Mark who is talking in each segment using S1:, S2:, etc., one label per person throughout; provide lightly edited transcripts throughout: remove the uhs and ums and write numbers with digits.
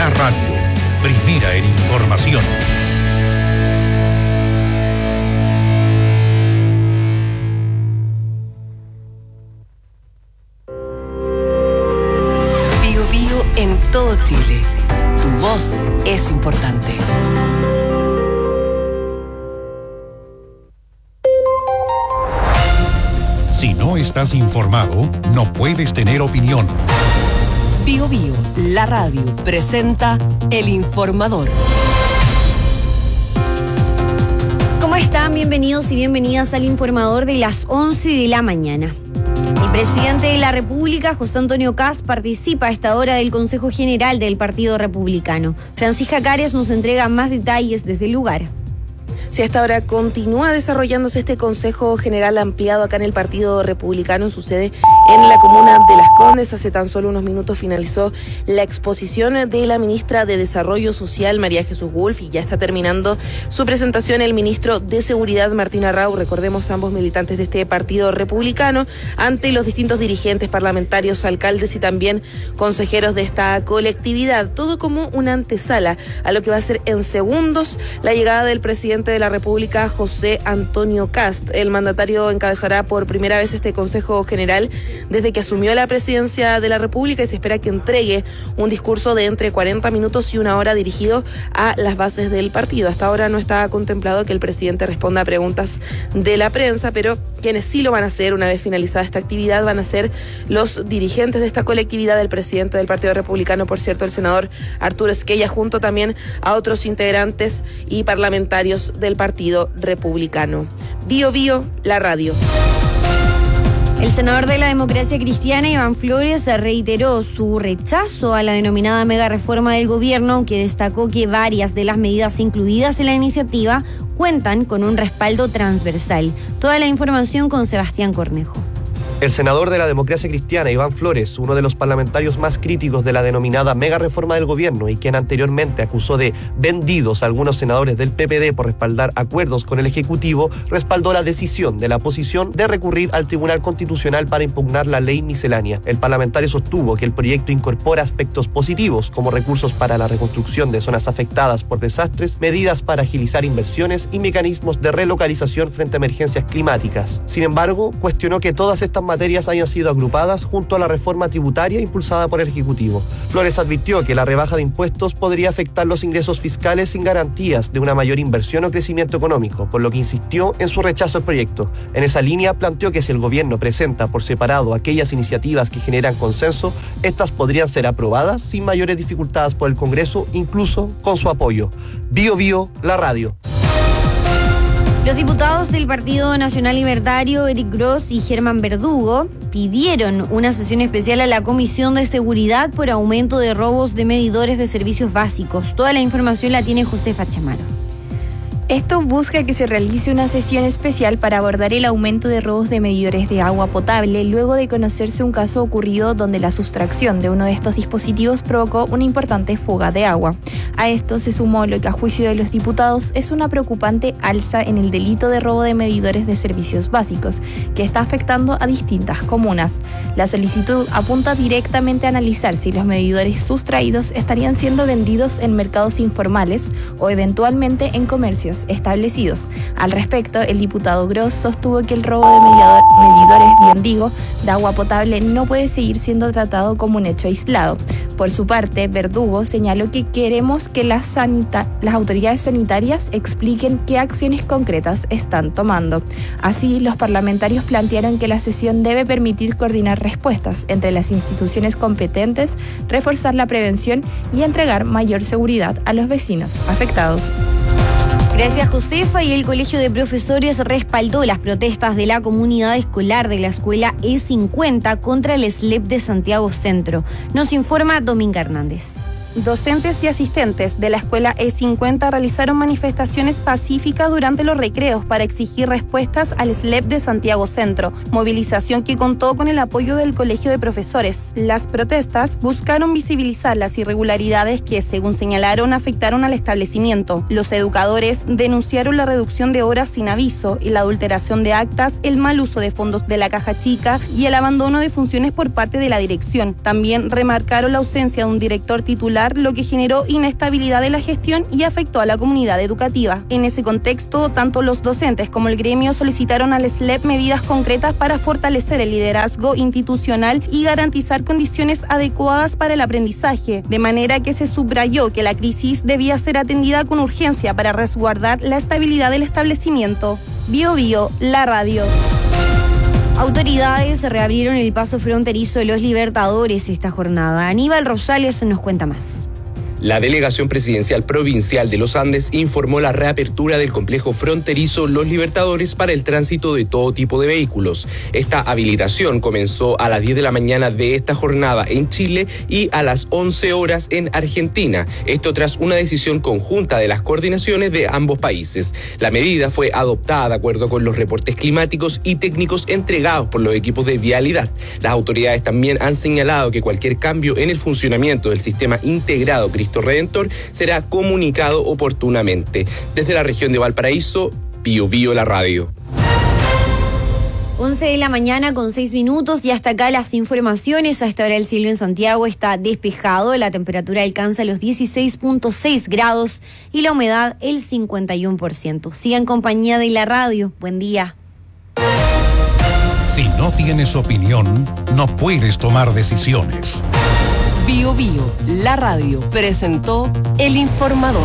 S1: La Radio, primera en información.
S2: Bío Bío en todo Chile. Tu voz es importante.
S1: Si no estás informado, no puedes tener opinión.
S2: Bío Bío, la radio, presenta El Informador.
S3: ¿Cómo están? Bienvenidos y bienvenidas al Informador de las 11 de la mañana. El presidente de la República, José Antonio Kast, participa a esta hora del Consejo General del Partido Republicano. Francisca Cares nos entrega más detalles desde el lugar.
S4: Si hasta ahora continúa desarrollándose este Consejo General ampliado acá en el Partido Republicano, en su sede en la comuna de Las Condes. Hace tan solo unos minutos finalizó la exposición de la ministra de Desarrollo Social, María Jesús Wolf, y ya está terminando su presentación el ministro de Seguridad, Martín Arrau. Recordemos, ambos militantes de este Partido Republicano, ante los distintos dirigentes parlamentarios, alcaldes y también consejeros de esta colectividad. Todo como una antesala a lo que va a ser en segundos la llegada del presidente de la República, José Antonio Kast. El mandatario encabezará por primera vez este Consejo General desde que asumió la presidencia de la República y se espera que entregue un discurso de entre 40 minutos y una hora dirigido a las bases del partido. Hasta ahora no está contemplado que el presidente responda a preguntas de la prensa, pero quienes sí lo van a hacer una vez finalizada esta actividad van a ser los dirigentes de esta colectividad, el presidente del Partido Republicano, por cierto, el senador Arturo Esquella, junto también a otros integrantes y parlamentarios del Partido Republicano. Bío Bío, la radio.
S3: El senador de la Democracia Cristiana, Iván Flores, reiteró su rechazo a la denominada mega reforma del gobierno, aunque destacó que varias de las medidas incluidas en la iniciativa cuentan con un respaldo transversal. Toda la información con Sebastián Cornejo.
S5: El senador de la Democracia Cristiana, Iván Flores, uno de los parlamentarios más críticos de la denominada mega reforma del gobierno y quien anteriormente acusó de vendidos a algunos senadores del PPD por respaldar acuerdos con el Ejecutivo, respaldó la decisión de la oposición de recurrir al Tribunal Constitucional para impugnar la ley miscelánea. El parlamentario sostuvo que el proyecto incorpora aspectos positivos como recursos para la reconstrucción de zonas afectadas por desastres, medidas para agilizar inversiones y mecanismos de relocalización frente a emergencias climáticas. Sin embargo, cuestionó que todas estas materias hayan sido agrupadas junto a la reforma tributaria impulsada por el Ejecutivo. Flores advirtió que la rebaja de impuestos podría afectar los ingresos fiscales sin garantías de una mayor inversión o crecimiento económico, por lo que insistió en su rechazo al proyecto. En esa línea planteó que si el gobierno presenta por separado aquellas iniciativas que generan consenso, estas podrían ser aprobadas sin mayores dificultades por el Congreso, incluso con su apoyo. Bío Bío, la radio.
S3: Los diputados del Partido Nacional Libertario, Eric Gross y Germán Verdugo, pidieron una sesión especial a la Comisión de Seguridad por aumento de robos de medidores de servicios básicos. Toda la información la tiene Josefa Chamaro.
S6: Esto busca que se realice una sesión especial para abordar el aumento de robos de medidores de agua potable luego de conocerse un caso ocurrido donde la sustracción de uno de estos dispositivos provocó una importante fuga de agua. A esto se sumó lo que a juicio de los diputados es una preocupante alza en el delito de robo de medidores de servicios básicos, que está afectando a distintas comunas. La solicitud apunta directamente a analizar si los medidores sustraídos estarían siendo vendidos en mercados informales o eventualmente en comercios establecidos. Al respecto, el diputado Gross sostuvo que el robo de medidores de agua potable no puede seguir siendo tratado como un hecho aislado. Por su parte, Verdugo señaló que queremos que las autoridades sanitarias expliquen qué acciones concretas están tomando. Así, los parlamentarios plantearon que la sesión debe permitir coordinar respuestas entre las instituciones competentes, reforzar la prevención y entregar mayor seguridad a los vecinos afectados.
S3: Gracias, Josefa. Y el Colegio de Profesores respaldó las protestas de la comunidad escolar de la escuela E50 contra el SLEP de Santiago Centro. Nos informa Dominga Hernández.
S7: Docentes y asistentes de la escuela E50 realizaron manifestaciones pacíficas durante los recreos para exigir respuestas al SLEP de Santiago Centro, movilización que contó con el apoyo del Colegio de Profesores. Las protestas buscaron visibilizar las irregularidades que, según señalaron, afectaron al establecimiento. Los educadores denunciaron la reducción de horas sin aviso y la adulteración de actas, el mal uso de fondos de la caja chica y el abandono de funciones por parte de la dirección. También remarcaron la ausencia de un director titular escolar, lo que generó inestabilidad de la gestión y afectó a la comunidad educativa. En ese contexto, tanto los docentes como el gremio solicitaron al SLEP medidas concretas para fortalecer el liderazgo institucional y garantizar condiciones adecuadas para el aprendizaje, de manera que se subrayó que la crisis debía ser atendida con urgencia para resguardar la estabilidad del establecimiento. Bio Bio, la radio.
S3: Autoridades reabrieron el paso fronterizo de Los Libertadores esta jornada. Aníbal Rosales nos cuenta más.
S8: La Delegación Presidencial Provincial de los Andes informó la reapertura del complejo fronterizo Los Libertadores para el tránsito de todo tipo de vehículos. Esta habilitación comenzó a las 10 de la mañana de esta jornada en Chile y a las 11 horas en Argentina. Esto tras una decisión conjunta de las coordinaciones de ambos países. La medida fue adoptada de acuerdo con los reportes climáticos y técnicos entregados por los equipos de vialidad. Las autoridades también han señalado que cualquier cambio en el funcionamiento del sistema integrado Cristo Redentor será comunicado oportunamente. Desde la región de Valparaíso, Bio Bio, la radio.
S3: 11 de la mañana con 6 minutos y hasta acá las informaciones. A esta hora el cielo en Santiago está despejado, la temperatura alcanza los 16.6 grados y la humedad el 51%. Siga en compañía de la radio. Buen día.
S1: Si no tienes opinión, no puedes tomar decisiones.
S2: Bio Bio, la radio, presentó El Informador.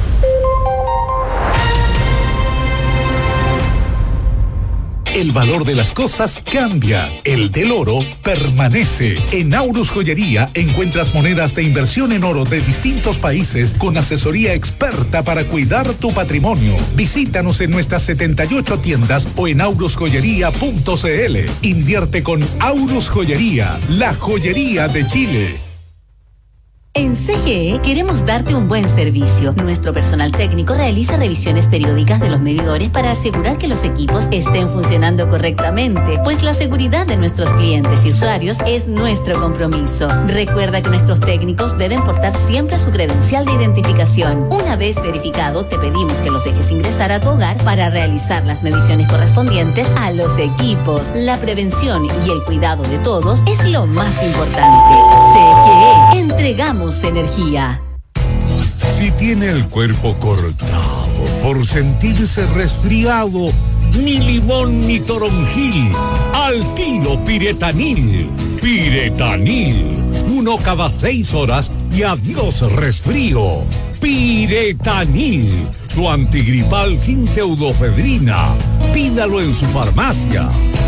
S1: El valor de las cosas cambia, el del oro permanece. En Aurus Joyería encuentras monedas de inversión en oro de distintos países con asesoría experta para cuidar tu patrimonio. Visítanos en nuestras 78 tiendas o en aurusjoyería.cl. Invierte con Aurus Joyería, la joyería de Chile.
S9: En CGE queremos darte un buen servicio. Nuestro personal técnico realiza revisiones periódicas de los medidores para asegurar que los equipos estén funcionando correctamente, pues la seguridad de nuestros clientes y usuarios es nuestro compromiso. Recuerda que nuestros técnicos deben portar siempre su credencial de identificación. Una vez verificado, te pedimos que los dejes ingresar a tu hogar para realizar las mediciones correspondientes a los equipos. La prevención y el cuidado de todos es lo más importante. CGE, entregamos energía.
S10: Si tiene el cuerpo cortado por sentirse resfriado, ni limón ni toronjil, al tiro Piretanil. Piretanil, 1 cada 6 horas y adiós resfrío. Piretanil, su antigripal sin pseudofedrina. Pídalo en su farmacia.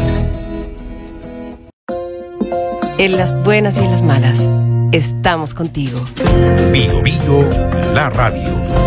S2: En las buenas y en las malas, estamos contigo.
S1: Bio Bio, la radio.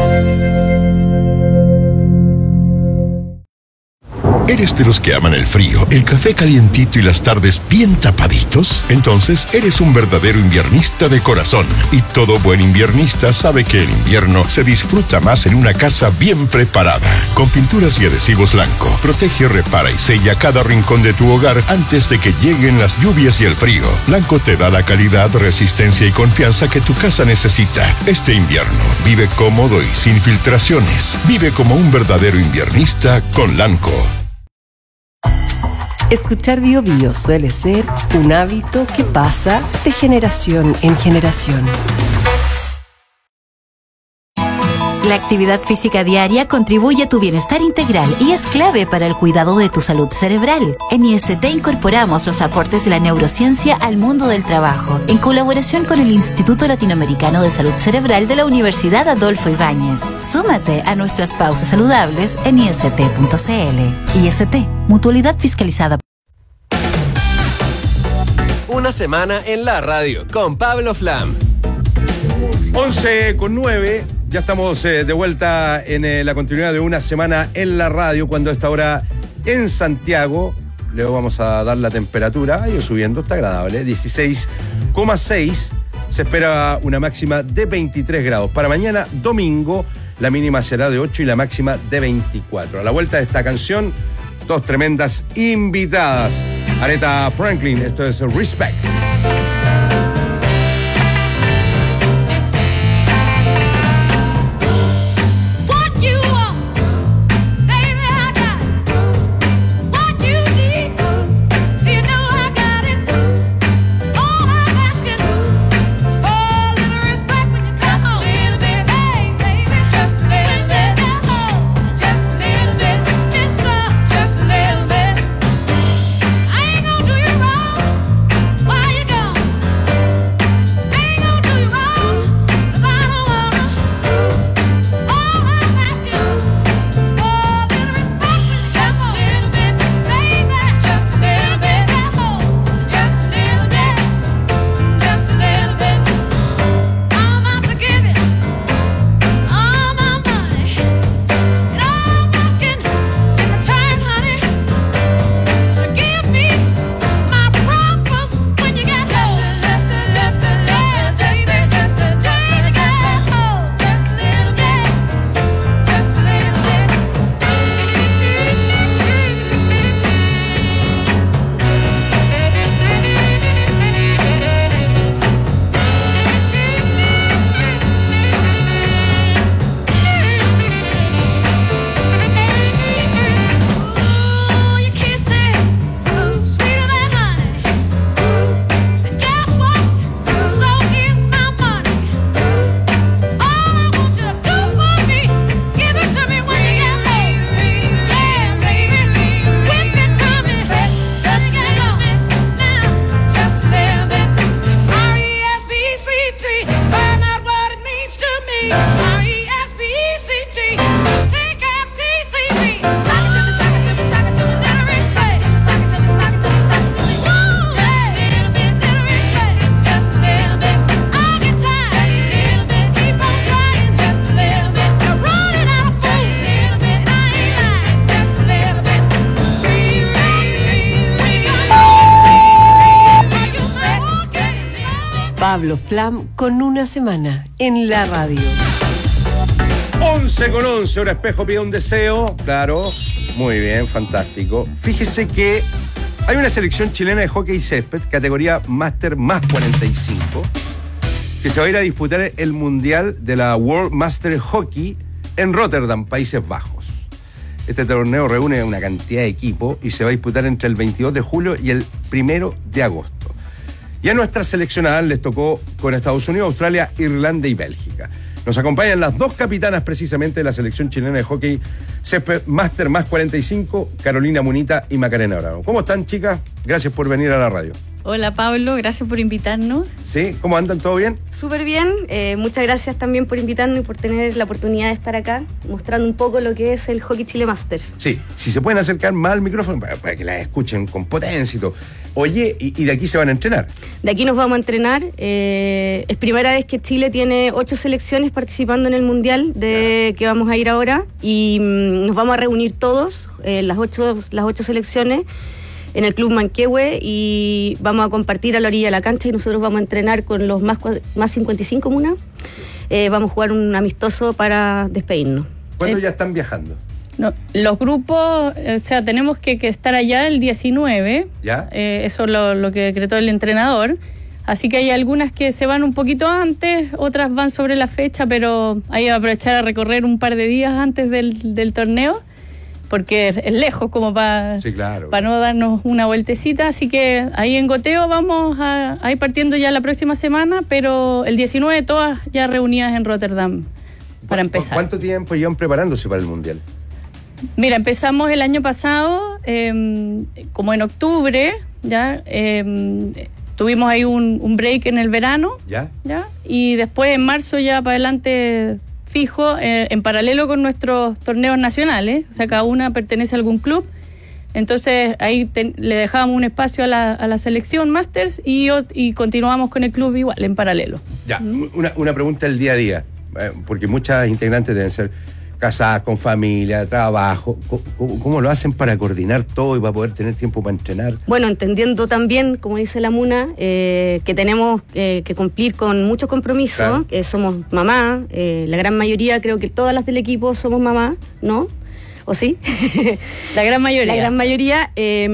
S11: ¿Eres de los que aman el frío, el café calientito y las tardes bien tapaditos? Entonces eres un verdadero inviernista de corazón. Y todo buen inviernista sabe que el invierno se disfruta más en una casa bien preparada. Con pinturas y adhesivos Lanco, protege, repara y sella cada rincón de tu hogar antes de que lleguen las lluvias y el frío. Lanco te da la calidad, resistencia y confianza que tu casa necesita. Este invierno, vive cómodo y sin filtraciones. Vive como un verdadero inviernista con Lanco.
S2: Escuchar Bio Bio suele ser un hábito que pasa de generación en generación.
S9: La actividad física diaria contribuye a tu bienestar integral y es clave para el cuidado de tu salud cerebral. En IST incorporamos los aportes de la neurociencia al mundo del trabajo, en colaboración con el Instituto Latinoamericano de Salud Cerebral de la Universidad Adolfo Ibáñez. Súmate a nuestras pausas saludables en ist.cl. IST, mutualidad fiscalizada.
S12: Una semana en la radio con Pablo Flam.
S13: 11:09. Ya estamos de vuelta en la continuidad de una semana en la radio, cuando a esta hora en Santiago le vamos a dar la temperatura. Ha ido subiendo, está agradable, 16,6. Se espera una máxima de 23 grados. Para mañana, domingo, la mínima será de 8 y la máxima de 24. A la vuelta de esta canción, dos tremendas invitadas. Aretha Franklin, esto es Respect.
S2: Pablo Flam con una semana en la radio.
S13: 11:11, hora espejo pide un deseo. Claro, muy bien, fantástico. Fíjese que hay una selección chilena de hockey césped, categoría Master más 45, que se va a ir a disputar el Mundial de la World Master Hockey en Rotterdam, Países Bajos. Este torneo reúne una cantidad de equipos y se va a disputar entre el 22 de julio y el 1 de agosto. Y a nuestras seleccionadas les tocó con Estados Unidos, Australia, Irlanda y Bélgica. Nos acompañan las dos capitanas precisamente de la selección chilena de hockey césped Master más 45, Carolina Munita y Macarena Bravo. ¿Cómo están, chicas? Gracias por venir a la radio.
S14: Hola, Pablo, gracias por invitarnos.
S13: ¿Sí? ¿Cómo andan? ¿Todo bien?
S15: Súper bien, muchas gracias también por invitarnos y por tener la oportunidad de estar acá mostrando un poco lo que es el Hockey Chile Master.
S13: Sí, si se pueden acercar más al micrófono para que las escuchen con potencia y todo. Oye, ¿y de aquí se van a entrenar?
S15: De aquí nos vamos a entrenar. Es primera vez que Chile tiene 8 selecciones participando en el Mundial que vamos a ir ahora y nos vamos a reunir todos, las ocho selecciones, en el Club Manquehue y vamos a compartir a la orilla de la cancha y nosotros vamos a entrenar con los más 55 Muna. Vamos a jugar un amistoso para despedirnos.
S13: ¿Cuándo ya están viajando?
S14: No, los grupos, o sea, tenemos que estar allá el 19.
S13: ¿Ya?
S14: Eso es lo que decretó el entrenador. Así que hay algunas que se van un poquito antes, otras van sobre la fecha, pero hay que aprovechar a recorrer un par de días antes del torneo, porque es lejos como para no darnos una vueltecita. Así que ahí en goteo vamos a ir partiendo ya la próxima semana, pero el 19 todas ya reunidas en Rotterdam para empezar.
S13: ¿Cuánto tiempo llevan preparándose para el Mundial?
S14: Mira, empezamos el año pasado, como en octubre, ya tuvimos ahí un break en el verano, ¿ya? Y después en marzo ya para adelante fijo, en paralelo con nuestros torneos nacionales, o sea, cada una pertenece a algún club, entonces ahí le dejábamos un espacio a la selección Masters y continuamos con el club igual, en paralelo.
S13: Ya, una pregunta del día a día, porque muchas integrantes deben ser casadas, con familia, trabajo. ¿Cómo lo hacen para coordinar todo y para poder tener tiempo para entrenar?
S15: Bueno, entendiendo también, como dice la Muna, que tenemos que cumplir con mucho compromiso, claro. Que somos mamá, la gran mayoría, creo que todas las del equipo somos mamá, ¿no? ¿O sí?
S14: La gran mayoría.
S15: La gran mayoría.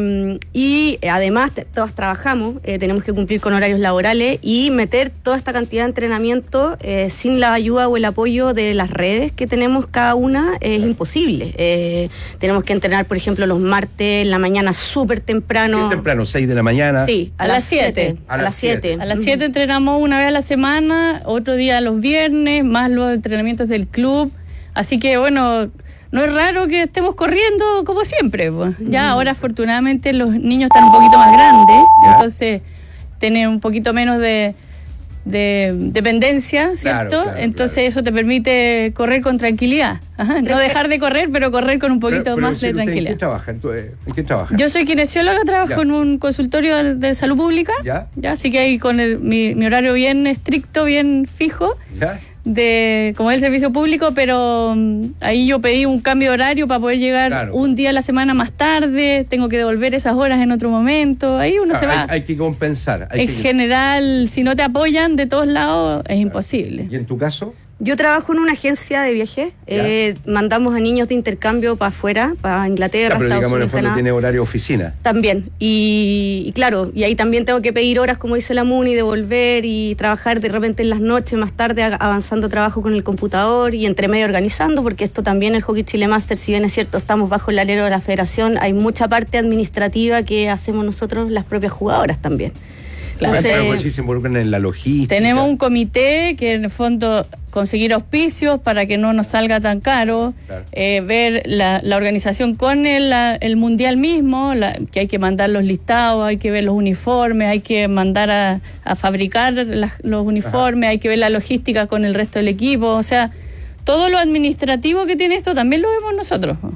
S15: Y además todos trabajamos, tenemos que cumplir con horarios laborales y meter toda esta cantidad de entrenamiento sin la ayuda o el apoyo de las redes que tenemos cada una es imposible. Tenemos que entrenar, por ejemplo, los martes en la mañana súper temprano.
S13: ¿Bien temprano? 6 de la mañana.
S15: Sí, a las 7.
S14: A las 7 entrenamos una vez a la semana, otro día los viernes, más los entrenamientos del club. Así que bueno, no es raro que estemos corriendo como siempre, pues. Ya ahora afortunadamente los niños están un poquito más grandes, entonces tienen un poquito menos de dependencia, ¿cierto? Entonces eso te permite correr con tranquilidad. Ajá, no dejar de correr, pero correr con un poquito más de tranquilidad.
S13: ¿En qué trabaja?
S14: Yo soy kinesióloga, trabajo en un consultorio de salud pública. ¿Ya? Así que ahí con mi horario bien estricto, bien fijo. ¿Ya? Como es el servicio público, pero ahí yo pedí un cambio de horario para poder llegar un día a la semana más tarde, tengo que devolver esas horas en otro momento, ahí uno se va.
S13: Hay que compensar.
S14: General, si no te apoyan de todos lados, es imposible.
S13: ¿Y en tu caso?
S15: Yo trabajo en una agencia de viaje, mandamos a niños de intercambio para afuera, para Inglaterra,
S13: pero
S15: Estados
S13: digamos
S15: Unidos,
S13: en el fondo
S15: Canadá.
S13: Tiene horario oficina.
S15: También, y claro, y ahí también tengo que pedir horas, como dice la MUNI, devolver y trabajar de repente en las noches, más tarde avanzando trabajo con el computador y entre medio organizando, porque esto también, el Hockey Chile Master, si bien es cierto, estamos bajo el alero de la federación, hay mucha parte administrativa que hacemos nosotros, las propias jugadoras también.
S13: Entonces, si se involucran en la logística.
S14: Tenemos un comité que en el fondo conseguir auspicios para que no nos salga tan caro, ver la organización con el mundial mismo, que hay que mandar los listados, hay que ver los uniformes, hay que mandar a fabricar los uniformes, hay que ver la logística con el resto del equipo, o sea, todo lo administrativo que tiene esto también lo vemos nosotros.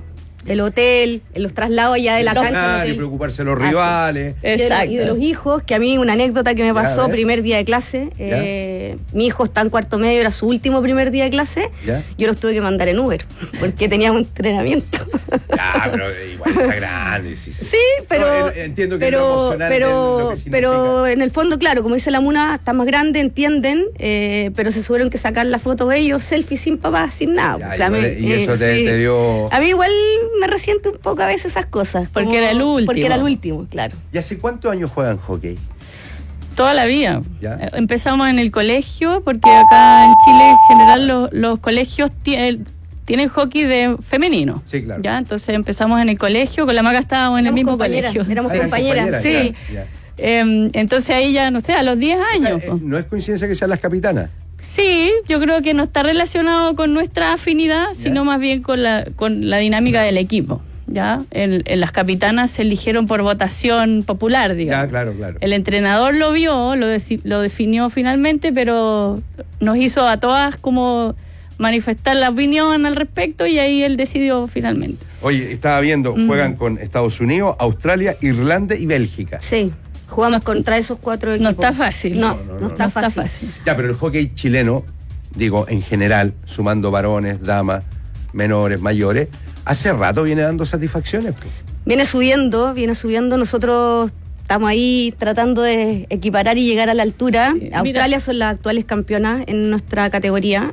S15: el hotel, los traslados allá de la cancha.
S13: Y preocuparse de los rivales.
S15: Exacto. Y de los hijos, que a mí una anécdota que me pasó primer día de clase. Mi hijo está en cuarto medio, era su último primer día de clase. Yo los tuve que mandar en Uber, porque tenía un entrenamiento.
S13: Pero igual está grande.
S15: Sí, pero...
S13: No, entiendo que es lo emocional lo que significa.
S15: Pero en el fondo, claro, como dice la Muna, está más grande, entienden, pero se tuvieron que sacar la foto de ellos, selfie sin papá, sin nada.
S13: Y eso te dio...
S15: A mí igual me resiente un poco a veces esas cosas.
S14: Porque era el último.
S15: Porque era el último, claro.
S13: ¿Y hace cuántos años juegan hockey?
S14: Toda la vida. Empezamos en el colegio, porque acá en Chile en general los colegios tienen hockey femenino.
S13: Sí, claro.
S14: ¿Ya? Entonces empezamos en el colegio, con la Maca estábamos en el mismo colegio.
S15: Éramos compañeras.
S14: Sí. Entonces ahí ya, no sé, a los 10 años.
S13: O sea, ¿no es coincidencia que sean las capitanas?
S14: Sí, yo creo que no está relacionado con nuestra afinidad, sino más bien con la dinámica del equipo. ¿Ya? En las capitanas se eligieron por votación popular, digamos.
S13: Claro.
S14: El entrenador lo vio, lo definió finalmente, pero nos hizo a todas como manifestar la opinión al respecto y ahí él decidió finalmente.
S13: Oye, estaba viendo, juegan con Estados Unidos, Australia, Irlanda y Bélgica.
S15: Sí, jugamos contra esos 4 equipos.
S14: No está fácil.
S15: No está fácil.
S13: Ya, pero el hockey chileno, digo, en general, sumando varones, damas, menores, mayores, hace rato viene dando satisfacciones.
S15: Viene subiendo. Nosotros estamos ahí tratando de equiparar y llegar a la altura. Australia son las actuales campeonas en nuestra categoría.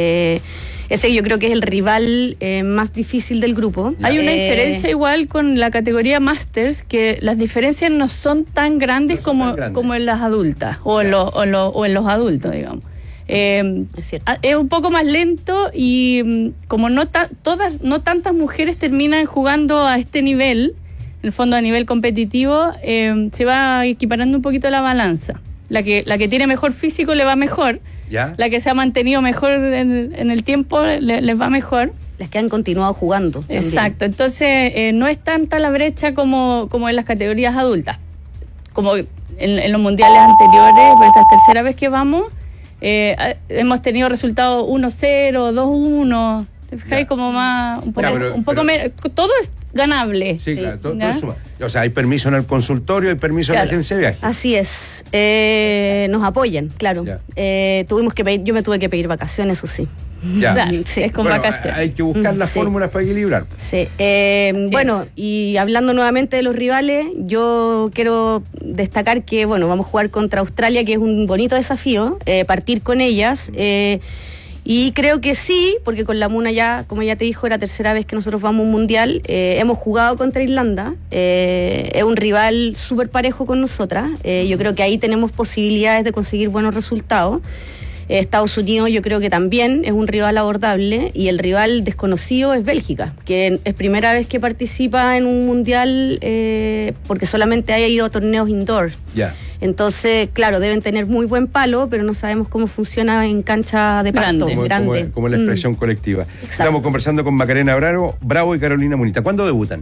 S15: Ese yo creo que es el rival más difícil del grupo.
S14: Hay una diferencia igual con la categoría Masters, que las diferencias no son tan grandes como en las adultas o en los adultos, digamos. Es un poco más lento y como no tantas mujeres terminan jugando a este nivel, en el fondo a nivel competitivo, se va equiparando un poquito la balanza. La que tiene mejor físico le va mejor.
S13: ¿Ya?
S14: La que se ha mantenido mejor en el tiempo les va mejor.
S15: Las que han continuado jugando.
S14: Exacto.
S15: También.
S14: Entonces no es tanta la brecha como en las categorías adultas. Como en los mundiales anteriores, pues esta es tercera vez que vamos, hemos tenido resultados 1-0, 2-1. ¿Te fijáis? Como más un poco menos. Todo es ganable.
S13: Sí, claro, todo suma. O sea, hay permiso en el consultorio, hay permiso en la agencia de viaje.
S15: Así es. Nos apoyan, claro. Yo me tuve que pedir vacaciones, eso sí.
S14: Claro, sí. Es con vacaciones.
S13: Hay que buscar las fórmulas para equilibrar.
S15: Sí. Y hablando nuevamente de los rivales, yo quiero destacar que, vamos a jugar contra Australia, que es un bonito desafío, partir con ellas. Y creo que sí, porque con la Muna ya, como ya te dijo, era tercera vez que nosotros vamos a un mundial. Hemos jugado contra Irlanda. Es un rival súper parejo con nosotras. Yo creo que ahí tenemos posibilidades de conseguir buenos resultados. Estados Unidos yo creo que también es un rival abordable, y el rival desconocido es Bélgica, que es primera vez que participa en un mundial porque solamente ha ido a torneos indoor. Entonces, claro, deben tener muy buen palo, pero no sabemos cómo funciona en cancha de pasto. Grande.
S13: Como la expresión colectiva. Exacto. Estamos conversando con Macarena Bravo y Carolina Munita. ¿Cuándo debutan?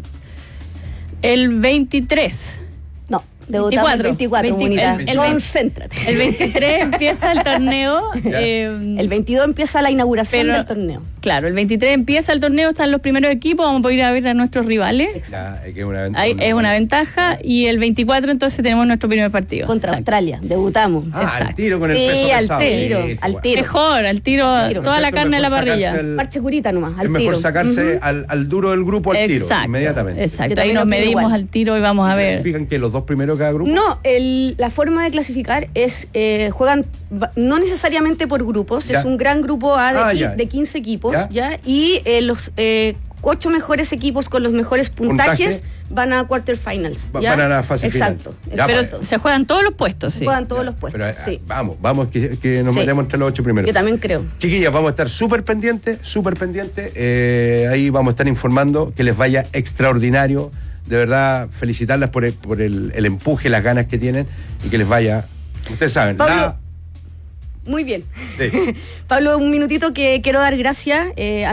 S14: El 23.
S15: No, debutamos el 24, concéntrate.
S14: El 23 empieza el torneo.
S15: El 22 empieza la inauguración del torneo.
S14: Claro, el 23 empieza el torneo, están los primeros equipos, vamos a poder ir a ver a nuestros rivales. Es una ventaja. Y el 24 entonces tenemos nuestro primer partido.
S15: Contra Australia, debutamos.
S13: Al tiro con el peso pesado.
S15: Al tiro.
S14: Mejor, al tiro. Toda la carne de la parrilla.
S15: Parche curita nomás, al tiro.
S13: Es mejor sacarse al duro del grupo al tiro, inmediatamente.
S14: Exacto, ahí nos medimos al tiro y vamos a ver.
S13: ¿Clasifican que los dos primeros cada grupo?
S15: No, la forma de clasificar es, juegan no necesariamente por grupos, es un gran grupo A de 15 equipos, y los 8 mejores equipos con los mejores puntajes van a quarterfinals.
S13: Van a la fase final.
S14: Pero se juegan todos los puestos,
S15: sí. Juegan todos los puestos,
S13: pero, vamos, que nos metemos entre los 8 primeros.
S15: Yo también creo.
S13: Chiquillas, vamos a estar súper pendientes. Ahí vamos a estar informando, que les vaya extraordinario. De verdad, felicitarlas por el empuje, las ganas que tienen, y que les vaya, ustedes saben,
S15: Pablo, muy bien. Sí. Pablo, un minutito que quiero dar gracias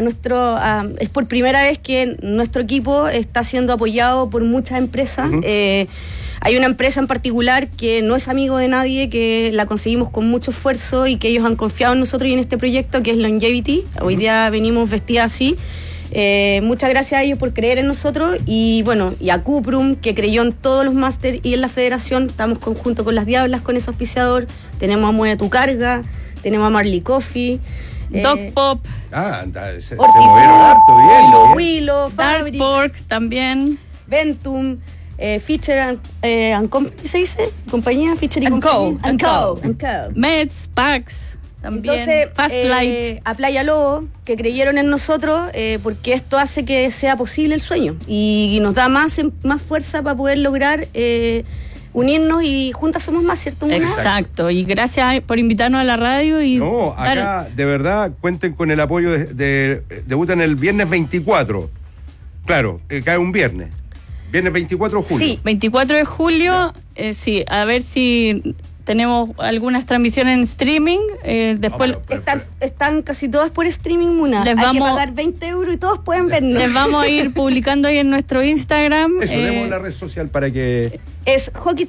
S15: es por primera vez que nuestro equipo está siendo apoyado por muchas empresas. Hay una empresa en particular que no es amigo de nadie, que la conseguimos con mucho esfuerzo y que ellos han confiado en nosotros y en este proyecto, que es Longevity. Hoy día venimos vestidas así. Muchas gracias a ellos por creer en nosotros y bueno, y a Cuprum, que creyó en todos los máster y en la federación. Estamos junto con las Diablas, con ese auspiciador. Tenemos a Mueve tu Carga, tenemos a Marley Coffee,
S14: Dog Pop,
S13: se movieron harto, bien.
S15: Willow,
S14: Dark Pork también,
S15: Ventum, Fisher and Company, ¿se dice? Compañía Fisher y
S14: Co.
S15: Compañía.
S14: Meds, Pax también.
S15: Entonces,
S14: Fast Light.
S15: a Playa Lobo, que creyeron en nosotros, porque esto hace que sea posible el sueño y nos da más fuerza para poder lograr unirnos y juntas somos más, ¿cierto?
S14: Exacto, y gracias por invitarnos a la radio. Y
S13: no, acá de verdad cuenten con el apoyo debutan el viernes 24. Claro, cae un viernes. Viernes 24 de julio.
S14: Sí, 24 de julio, sí, a ver si tenemos algunas transmisiones en streaming. Después
S15: están casi todas por streaming, Muna. Hay que pagar 20 € y todos pueden vernos.
S14: Les vamos a ir publicando ahí en nuestro Instagram.
S13: Eso, demos la red social para que...
S15: Es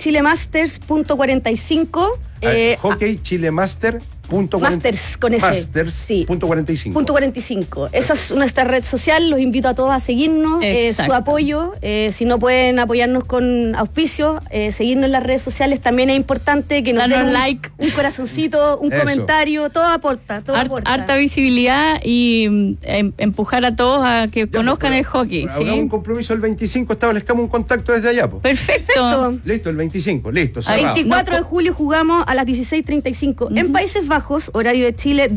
S15: hockeychilemasters.45.
S13: Hockeychilemasters.45.
S15: Masters con ese.
S13: Masters, sí.
S15: .45. Esa es nuestra red social. Los invito a todos a seguirnos, su apoyo. Si no pueden apoyarnos con auspicios, seguirnos en las redes sociales. También es importante que nos den un like, un corazoncito, un comentario. Todo aporta.
S14: Harta visibilidad y empujar a todos a que conozcan el hockey.
S13: Hagamos un compromiso el 25. Establezcamos un contacto desde allá.
S14: Perfecto.
S13: Listo, el 25. Listo,
S15: cerrado. El 24 de julio jugamos a las 16:35 en Países Bajos, horario de Chile,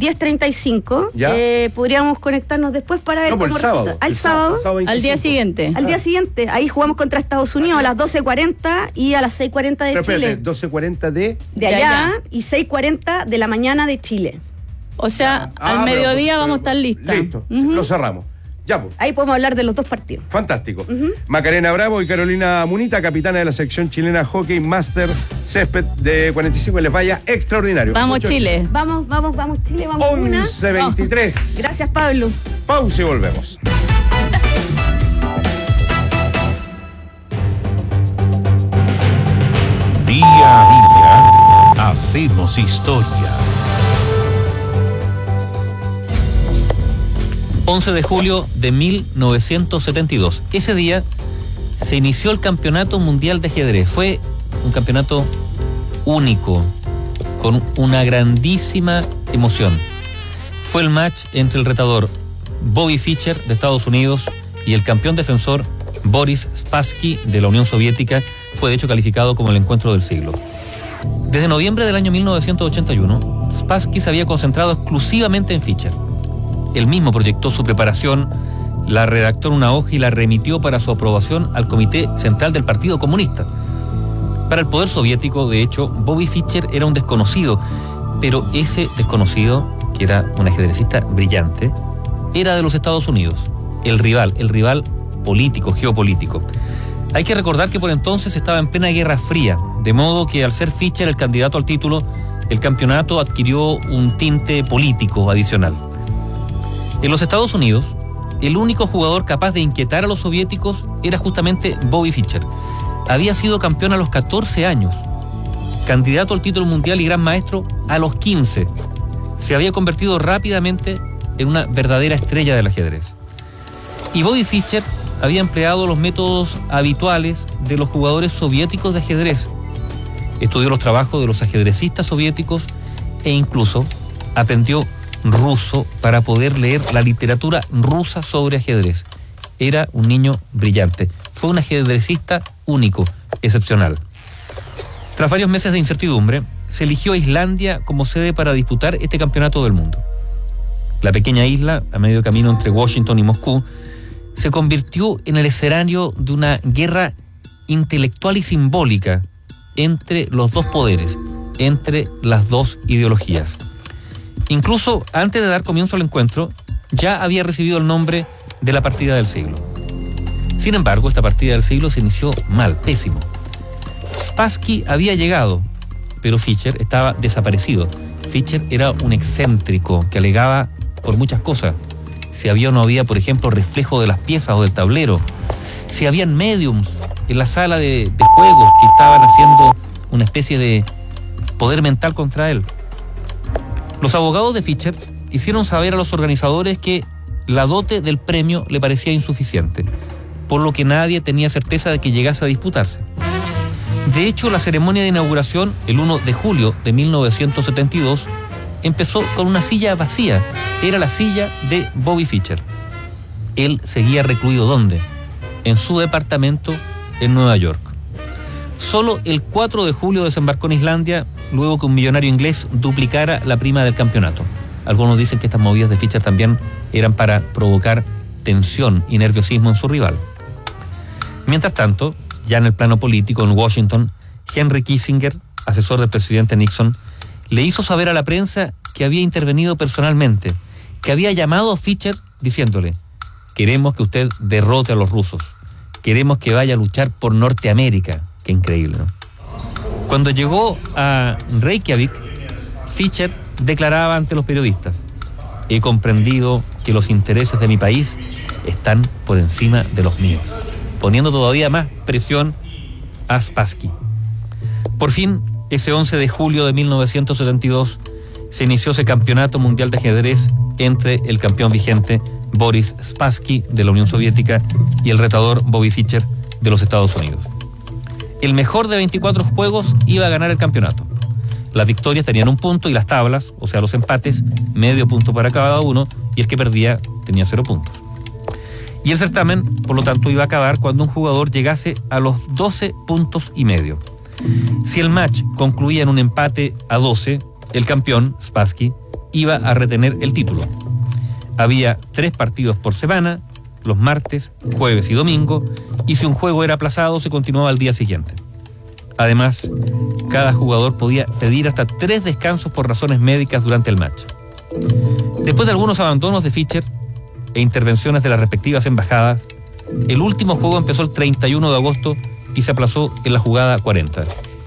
S15: 10:35. Podríamos conectarnos después para ver
S13: cómo el sábado.
S15: Al sábado.
S14: Al día siguiente.
S15: Al día siguiente. Ahí jugamos contra Estados Unidos a las 12:40 y a las 6:40 de Chile.
S13: 12:40 de
S15: allá y 6:40 de la mañana de Chile.
S14: O sea, al mediodía vamos a estar listas.
S13: Listo, lo cerramos. Ya, pues.
S15: Ahí podemos hablar de los dos partidos.
S13: Fantástico. Macarena Bravo y Carolina Munita, capitana de la sección chilena Hockey Master Césped de 45, les vaya extraordinario.
S14: Vamos Chile.
S15: Vamos Chile, vamos
S13: 11:23.
S15: Gracias, Pablo.
S13: Pausa y volvemos.
S1: Día a día hacemos historia.
S16: 11 de julio de 1972. Ese día se inició el Campeonato Mundial de Ajedrez. Fue un campeonato único, con una grandísima emoción. Fue el match entre el retador Bobby Fischer de Estados Unidos y el campeón defensor Boris Spassky de la Unión Soviética. Fue de hecho calificado como el encuentro del siglo. Desde noviembre del año 1981, Spassky se había concentrado exclusivamente en Fischer. Él mismo proyectó su preparación, la redactó en una hoja y la remitió para su aprobación al Comité Central del Partido Comunista. Para el poder soviético, de hecho, Bobby Fischer era un desconocido, pero ese desconocido, que era un ajedrecista brillante, era de los Estados Unidos, el rival político, geopolítico. Hay que recordar que por entonces estaba en plena Guerra Fría, de modo que al ser Fischer el candidato al título, el campeonato adquirió un tinte político adicional. En los Estados Unidos, el único jugador capaz de inquietar a los soviéticos era justamente Bobby Fischer. Había sido campeón a los 14 años, candidato al título mundial y gran maestro a los 15. Se había convertido rápidamente en una verdadera estrella del ajedrez. Y Bobby Fischer había empleado los métodos habituales de los jugadores soviéticos de ajedrez. Estudió los trabajos de los ajedrecistas soviéticos e incluso aprendió ruso para poder leer la literatura rusa sobre ajedrez. Era un niño brillante. Fue un ajedrecista único, excepcional. Tras varios meses de incertidumbre, se eligió a Islandia como sede para disputar este campeonato del mundo. La pequeña isla, a medio camino entre Washington y Moscú, se convirtió en el escenario de una guerra intelectual y simbólica entre los dos poderes, entre las dos ideologías. Incluso antes de dar comienzo al encuentro, ya había recibido el nombre de la partida del siglo. Sin embargo, esta partida del siglo se inició mal, pésimo. Spassky había llegado, pero Fischer estaba desaparecido. Fischer era un excéntrico que alegaba por muchas cosas. Si había o no había, por ejemplo, reflejo de las piezas o del tablero. Si habían mediums en la sala de juegos que estaban haciendo una especie de poder mental contra él. Los abogados de Fischer hicieron saber a los organizadores que la dote del premio le parecía insuficiente, por lo que nadie tenía certeza de que llegase a disputarse. De hecho, la ceremonia de inauguración, el 1 de julio de 1972, empezó con una silla vacía. Era la silla de Bobby Fischer. Él seguía recluido, ¿dónde? En su departamento en Nueva York. Solo el 4 de julio desembarcó en Islandia, luego que un millonario inglés duplicara la prima del campeonato. Algunos dicen que estas movidas de Fischer también eran para provocar tensión y nerviosismo en su rival. Mientras tanto, ya en el plano político en Washington, Henry Kissinger, asesor del presidente Nixon, le hizo saber a la prensa que había intervenido personalmente, que había llamado a Fischer diciéndole: queremos que usted derrote a los rusos, queremos que vaya a luchar por Norteamérica. Qué increíble, ¿no? Cuando llegó a Reykjavik, Fischer declaraba ante los periodistas: he comprendido que los intereses de mi país están por encima de los míos, poniendo todavía más presión a Spassky. Por fin, ese 11 de julio de 1972, se inició ese campeonato mundial de ajedrez entre el campeón vigente Boris Spassky de la Unión Soviética y el retador Bobby Fischer de los Estados Unidos. El mejor de 24 juegos iba a ganar el campeonato. Las victorias tenían un punto y las tablas, o sea los empates, medio punto para cada uno, y el que perdía tenía 0 puntos. Y el certamen, por lo tanto, iba a acabar cuando un jugador llegase a los 12 puntos y medio. Si el match concluía en un empate a 12, el campeón, Spassky, iba a retener el título. Había 3 partidos por semana, los martes, jueves y domingo, y si un juego era aplazado, se continuaba al día siguiente. Además, cada jugador podía pedir hasta 3 descansos por razones médicas durante el match. Después de algunos abandonos de Fischer e intervenciones de las respectivas embajadas, el último juego empezó el 31 de agosto y se aplazó en la jugada 40.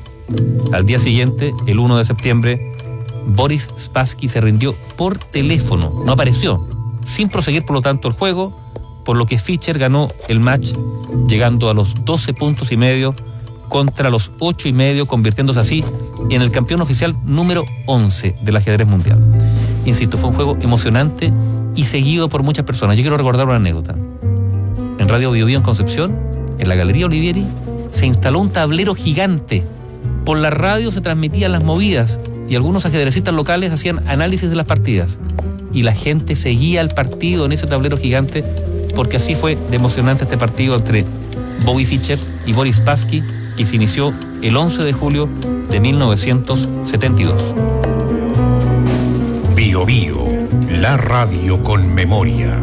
S16: Al día siguiente, el 1 de septiembre, Boris Spassky se rindió por teléfono, no apareció, sin proseguir por lo tanto el juego, por lo que Fischer ganó el match llegando a los 12 puntos y medio contra los 8 y medio, convirtiéndose así en el campeón oficial número 11 del ajedrez mundial. Insisto, fue un juego emocionante y seguido por muchas personas. Yo quiero recordar una anécdota. En Radio Bio Bio en Concepción, en la Galería Olivieri, se instaló un tablero gigante. Por la radio se transmitían las movidas y algunos ajedrecistas locales hacían análisis de las partidas. Y la gente seguía el partido en ese tablero gigante, porque así fue de emocionante este partido entre Bobby Fischer y Boris Spassky, que se inició el 11 de julio de 1972.
S1: Bio Bio, la radio con memoria.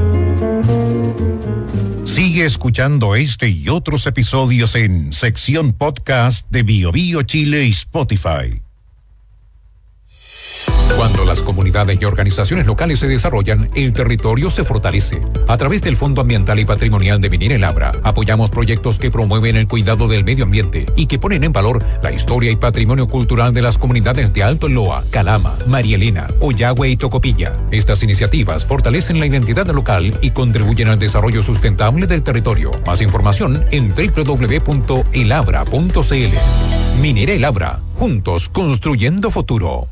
S1: Sigue escuchando este y otros episodios en sección podcast de Bio Bio Chile y Spotify.
S17: Cuando las comunidades y organizaciones locales se desarrollan, el territorio se fortalece. A través del Fondo Ambiental y Patrimonial de Minera El Abra, apoyamos proyectos que promueven el cuidado del medio ambiente y que ponen en valor la historia y patrimonio cultural de las comunidades de Alto Loa, Calama, María Elena, Oyagüe y Tocopilla. Estas iniciativas fortalecen la identidad local y contribuyen al desarrollo sustentable del territorio. Más información en www.elabra.cl. Minera El Abra, juntos construyendo futuro.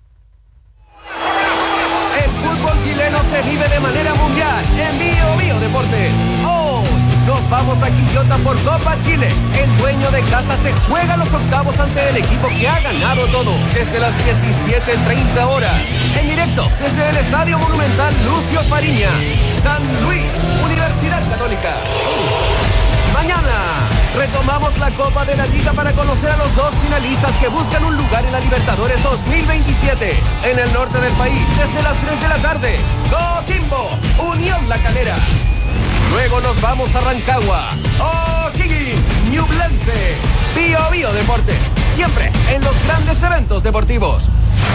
S12: Chileno se vive de manera mundial en Bio Bio Deportes. Hoy nos vamos a Quillota por Copa Chile. El dueño de casa se juega los octavos ante el equipo que ha ganado todo desde las 17:30 horas. En directo desde el Estadio Monumental Lucio Fariña, San Luis, Universidad Católica. Mañana retomamos la Copa de la Liga para conocer a los 2 finalistas que buscan un lugar en la Libertadores 2027 en el norte del país desde las 3 de la tarde. Coquimbo, Unión La Calera. Luego nos vamos a Rancagua, O'Higgins, Ñublense. Bio Bio Deportes, siempre en los grandes eventos deportivos.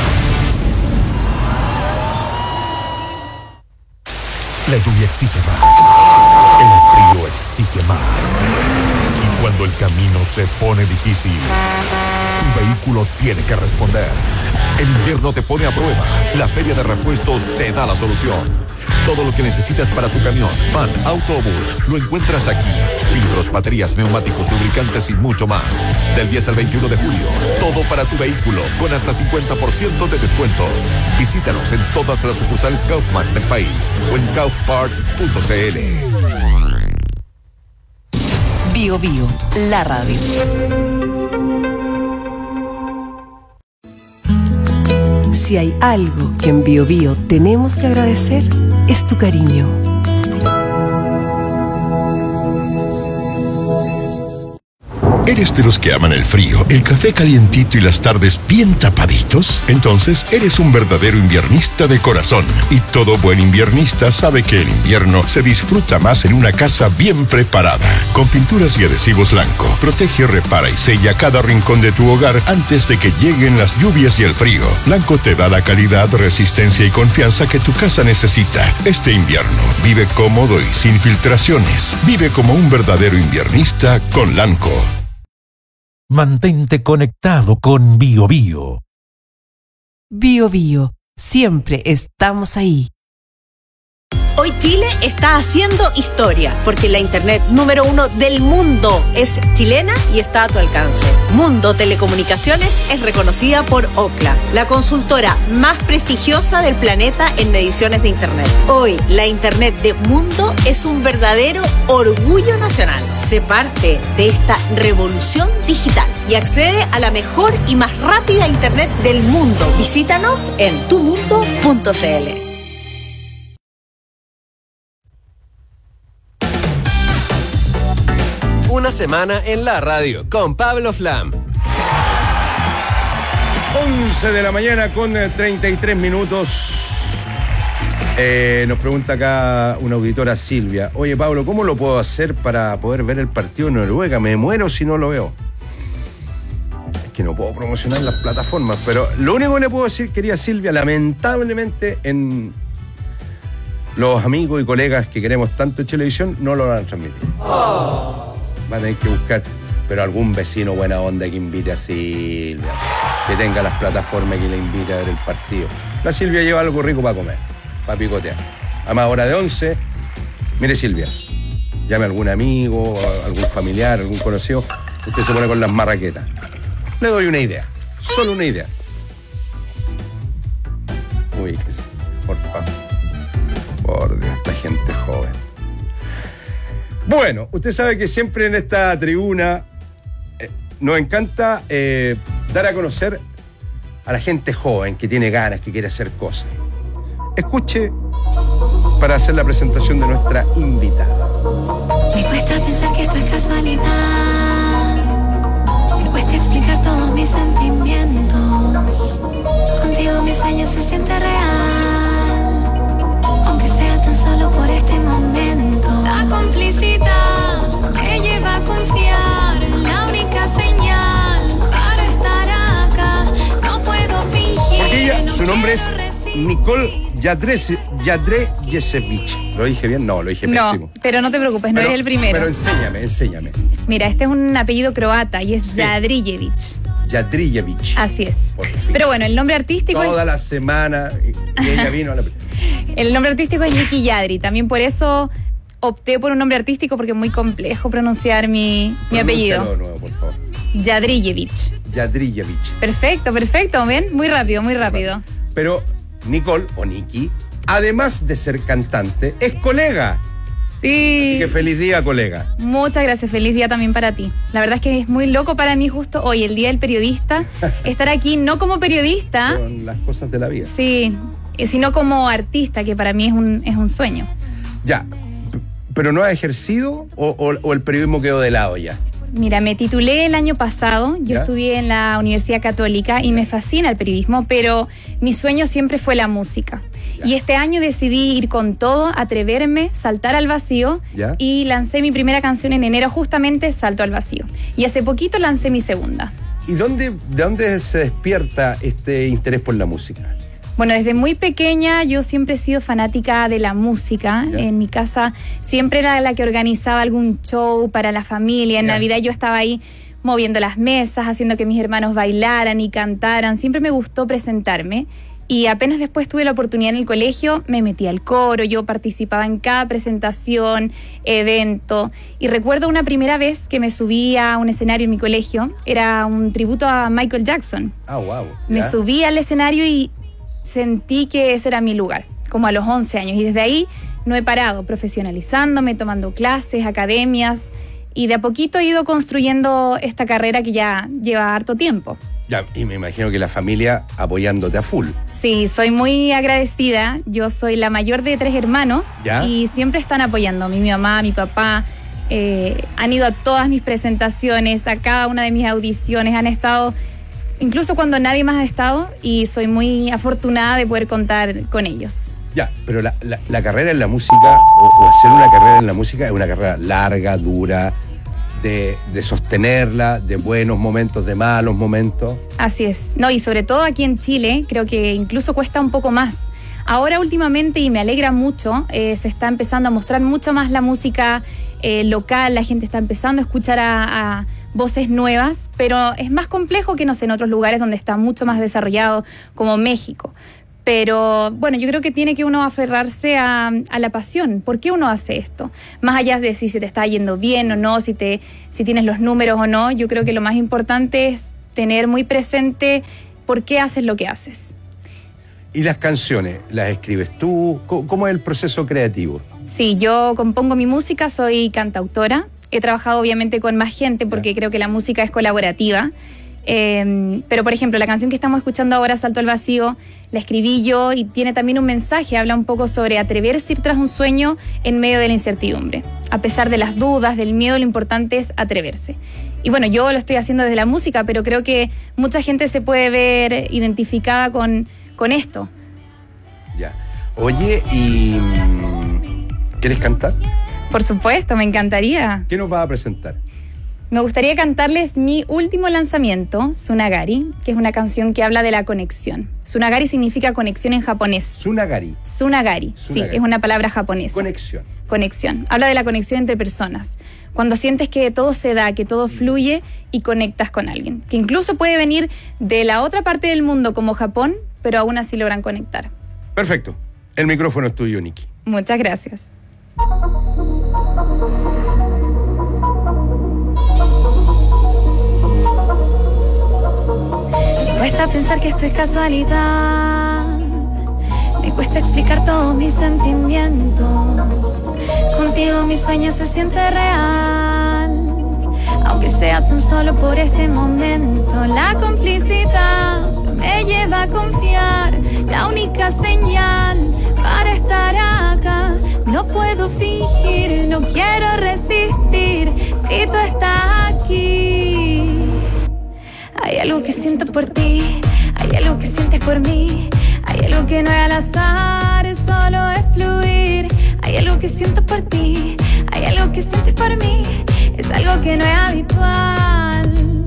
S1: La lluvia exige más. El frío exige más. Y cuando el camino se pone difícil, tu vehículo tiene que responder. El invierno te pone a prueba. La Feria de Repuestos te da la solución.
S18: Todo lo que necesitas para tu camión, van, autobús, lo encuentras aquí. Filtros, baterías, neumáticos, lubricantes y mucho más. Del 10 al 21 de julio, todo para tu vehículo, con hasta 50% de descuento. Visítanos en todas las sucursales Kaufman del país o en kaufparts.cl.
S2: Bio Bio, la radio. Si hay algo que en Bio Bio tenemos que agradecer, es tu cariño.
S11: ¿Eres de los que aman el frío, el café calientito y las tardes bien tapaditos? Entonces eres un verdadero inviernista de corazón. Y todo buen inviernista sabe que el invierno se disfruta más en una casa bien preparada. Con pinturas y adhesivos Lanco, protege, repara y sella cada rincón de tu hogar antes de que lleguen las lluvias y el frío. Lanco te da la calidad, resistencia y confianza que tu casa necesita. Este invierno, vive cómodo y sin filtraciones. Vive como un verdadero inviernista con Lanco.
S10: Mantente conectado con Bio Bio.
S2: Bio Bio, siempre estamos ahí.
S19: Hoy Chile está haciendo historia, porque la internet número 1 del mundo es chilena y está a tu alcance. Mundo Telecomunicaciones es reconocida por Ookla, la consultora más prestigiosa del planeta en mediciones de internet. Hoy, la internet de Mundo es un verdadero orgullo nacional. Sé parte de esta revolución digital y accede a la mejor y más rápida internet del mundo. Visítanos en tumundo.cl.
S12: Una semana en la radio con Pablo Flam.
S13: 11 de la mañana con 33 minutos. Nos pregunta acá una auditora, Silvia. Oye, Pablo, ¿cómo lo puedo hacer para poder ver el partido de Noruega? Me muero si no lo veo. Es que no puedo promocionar las plataformas, pero lo único que le puedo decir, querida Silvia, lamentablemente en los amigos y colegas que queremos tanto en televisión no lo van a transmitir. Va a tener que buscar, pero algún vecino buena onda que invite a Silvia, que tenga las plataformas y que le invite a ver el partido. La Silvia lleva algo rico para comer, para picotear. A más hora de 11, mire Silvia, llame a algún amigo, algún familiar, algún conocido, usted se pone con las marraquetas. Le doy una idea, solo una idea. Uy, que sí, por favor. Por Dios, esta gente joven. Bueno, usted sabe que siempre en esta tribuna nos encanta dar a conocer a la gente joven que tiene ganas, que quiere hacer cosas. Escuche para hacer la presentación de nuestra invitada.
S20: Me cuesta pensar que esto es casualidad. Me cuesta explicar todos mis sentimientos. Contigo mi sueño se siente real, aunque sea tan solo por este momento. La complicidad que lleva a confiar, la única señal para estar acá. No puedo fingir.
S13: Porque ella,
S20: no
S13: su nombre es
S20: recibir.
S13: Nicole Jadrejevich. ¿Lo dije bien? No, lo dije pésimo.
S7: No, pero no te preocupes, no eres el primero.
S13: Pero enséñame.
S7: Mira, este es un apellido croata y es Jadrillevich.
S13: Jadrillevich.
S7: Así es. Pero bueno, el nombre artístico
S13: Toda la semana y ella vino a la...
S7: El nombre artístico es Vicky Yadri. También por eso opté por un nombre artístico, porque es muy complejo pronunciar mi apellido.
S13: De nuevo, por favor.
S7: Jadrillevich.
S13: Jadrillevich.
S7: Perfecto. ¿Ven? Muy rápido.
S13: Pero Nicole, o Nikki, además de ser cantante, es colega.
S7: Sí.
S13: Así que feliz día, colega.
S7: Muchas gracias, feliz día también para ti. La verdad es que es muy loco para mí justo hoy, el Día del Periodista, estar aquí no como periodista.
S13: Con las cosas de la vida.
S7: Sí, sino como artista, que para mí es un sueño.
S13: Ya, pero ¿no has ejercido o el periodismo quedó de lado ya?
S7: Mira, me titulé el año pasado, yo estudié en la Universidad Católica y me fascina el periodismo, pero mi sueño siempre fue la música. Y este año decidí ir con todo, atreverme, saltar al vacío y lancé mi primera canción en enero, justamente Salto al Vacío. Y hace poquito lancé mi segunda.
S13: ¿Y de dónde se despierta este interés por la música?
S7: Bueno, desde muy pequeña yo siempre he sido fanática de la música. En mi casa siempre era la que organizaba algún show para la familia. En Navidad yo estaba ahí moviendo las mesas, haciendo que mis hermanos bailaran y cantaran. Siempre me gustó presentarme.
S6: Y apenas después tuve la oportunidad en el colegio, me metí al coro, yo participaba en cada presentación, evento. Y recuerdo una primera vez que me subí a un escenario en mi colegio, era un tributo a Michael Jackson.
S13: Ah, wow.
S6: Me subí al escenario y sentí que ese era mi lugar, como a los 11 años. Y desde ahí no he parado, profesionalizándome, tomando clases, academias. Y de a poquito he ido construyendo esta carrera que ya lleva harto tiempo.
S13: Ya, y me imagino que la familia apoyándote a full.
S6: Sí, soy muy agradecida. Yo soy la mayor de 3 hermanos.
S13: ¿Ya?
S6: Y siempre están apoyándome. Mi mamá, mi papá, han ido a todas mis presentaciones, a cada una de mis audiciones, han estado incluso cuando nadie más ha estado, y soy muy afortunada de poder contar con ellos.
S13: Ya, pero la carrera en la música, o hacer una carrera en la música, es una carrera larga, dura, de sostenerla, de buenos momentos, de malos momentos.
S6: Así es. No, y sobre todo aquí en Chile, creo que incluso cuesta un poco más. Ahora últimamente, y me alegra mucho, se está empezando a mostrar mucho más la música local, la gente está empezando a escuchar a voces nuevas, pero es más complejo que, no sé, en otros lugares donde está mucho más desarrollado, como México. Pero bueno, yo creo que tiene que uno aferrarse a la pasión. ¿Por qué uno hace esto? Más allá de si se te está yendo bien o no, si tienes los números o no, yo creo que lo más importante es tener muy presente por qué haces lo que haces.
S13: ¿Y las canciones? ¿Las escribes tú? ¿Cómo es el proceso creativo?
S6: Sí, yo compongo mi música, soy cantautora. He trabajado obviamente con más gente porque creo que la música es colaborativa. Pero por ejemplo, la canción que estamos escuchando ahora, Salto al Vacío, la escribí yo y tiene también un mensaje, habla un poco sobre atreverse a ir tras un sueño en medio de la incertidumbre. A pesar de las dudas, del miedo, lo importante es atreverse. Y bueno, yo lo estoy haciendo desde la música, pero creo que mucha gente se puede ver identificada con esto.
S13: Ya. Oye, ¿y quieres cantar?
S6: Por supuesto, me encantaría.
S13: ¿Qué nos vas a presentar?
S6: Me gustaría cantarles mi último lanzamiento, Tsunagari, que es una canción que habla de la conexión. Tsunagari significa conexión en japonés.
S13: Tsunagari.
S6: Tsunagari, sí, es una palabra japonesa.
S13: Conexión.
S6: Conexión. Habla de la conexión entre personas. Cuando sientes que todo se da, que todo fluye y conectas con alguien. Que incluso puede venir de la otra parte del mundo, como Japón, pero aún así logran conectar.
S13: Perfecto. El micrófono es tuyo, Nikki.
S6: Muchas gracias.
S20: Me cuesta pensar que esto es casualidad. Me cuesta explicar todos mis sentimientos. Contigo mi sueño se siente real. Aunque sea tan solo por este momento. La complicidad me lleva a confiar. La única señal para estar acá. No puedo fingir, no quiero resistir. Si tú estás aquí. Hay algo que siento por ti, hay algo que sientes por mí, hay algo que no es al azar, solo es fluir. Hay algo que siento por ti, hay algo que sientes por mí, es algo que no es habitual.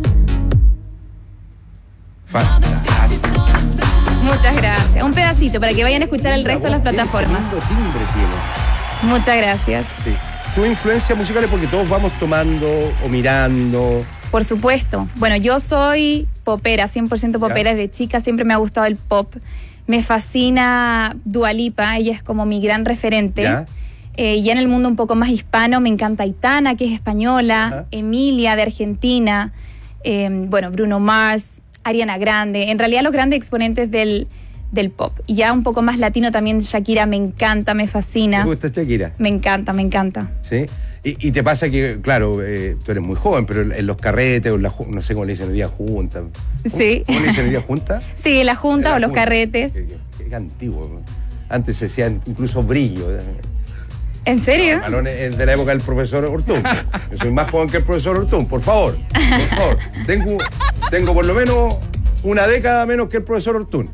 S13: Fantástico.
S6: Muchas gracias. Un pedacito para que vayan a escuchar el resto de las plataformas.
S13: Qué lindo timbre tiene.
S6: Muchas gracias.
S13: Sí. Tu influencia musical es porque todos vamos tomando o mirando.
S6: Por supuesto. Bueno, yo soy popera, 100% popera. Desde chica siempre me ha gustado el pop. Me fascina Dua Lipa, ella es como mi gran referente. Ya en el mundo un poco más hispano me encanta Aitana, que es española, Emilia, de Argentina, bueno, Bruno Mars, Ariana Grande, en realidad los grandes exponentes del pop. Y ya un poco más latino también Shakira me encanta, me fascina.
S13: ¿Te gusta Shakira?
S6: Me encanta, me encanta.
S13: ¿Sí? Y te pasa que, claro, tú eres muy joven, pero en los carretes, o no sé cómo le dicen hoy día, junta.
S6: Sí.
S13: ¿Cómo le dicen hoy día, junta?
S6: Sí, la junta o los carretes.
S13: Qué antiguo. Antes se decía incluso brillo.
S6: ¿En serio?
S13: Balones de la época del profesor Ortún. Yo soy más joven que el profesor Ortún, por favor. Por favor. Tengo por lo menos una década menos que el profesor Ortún.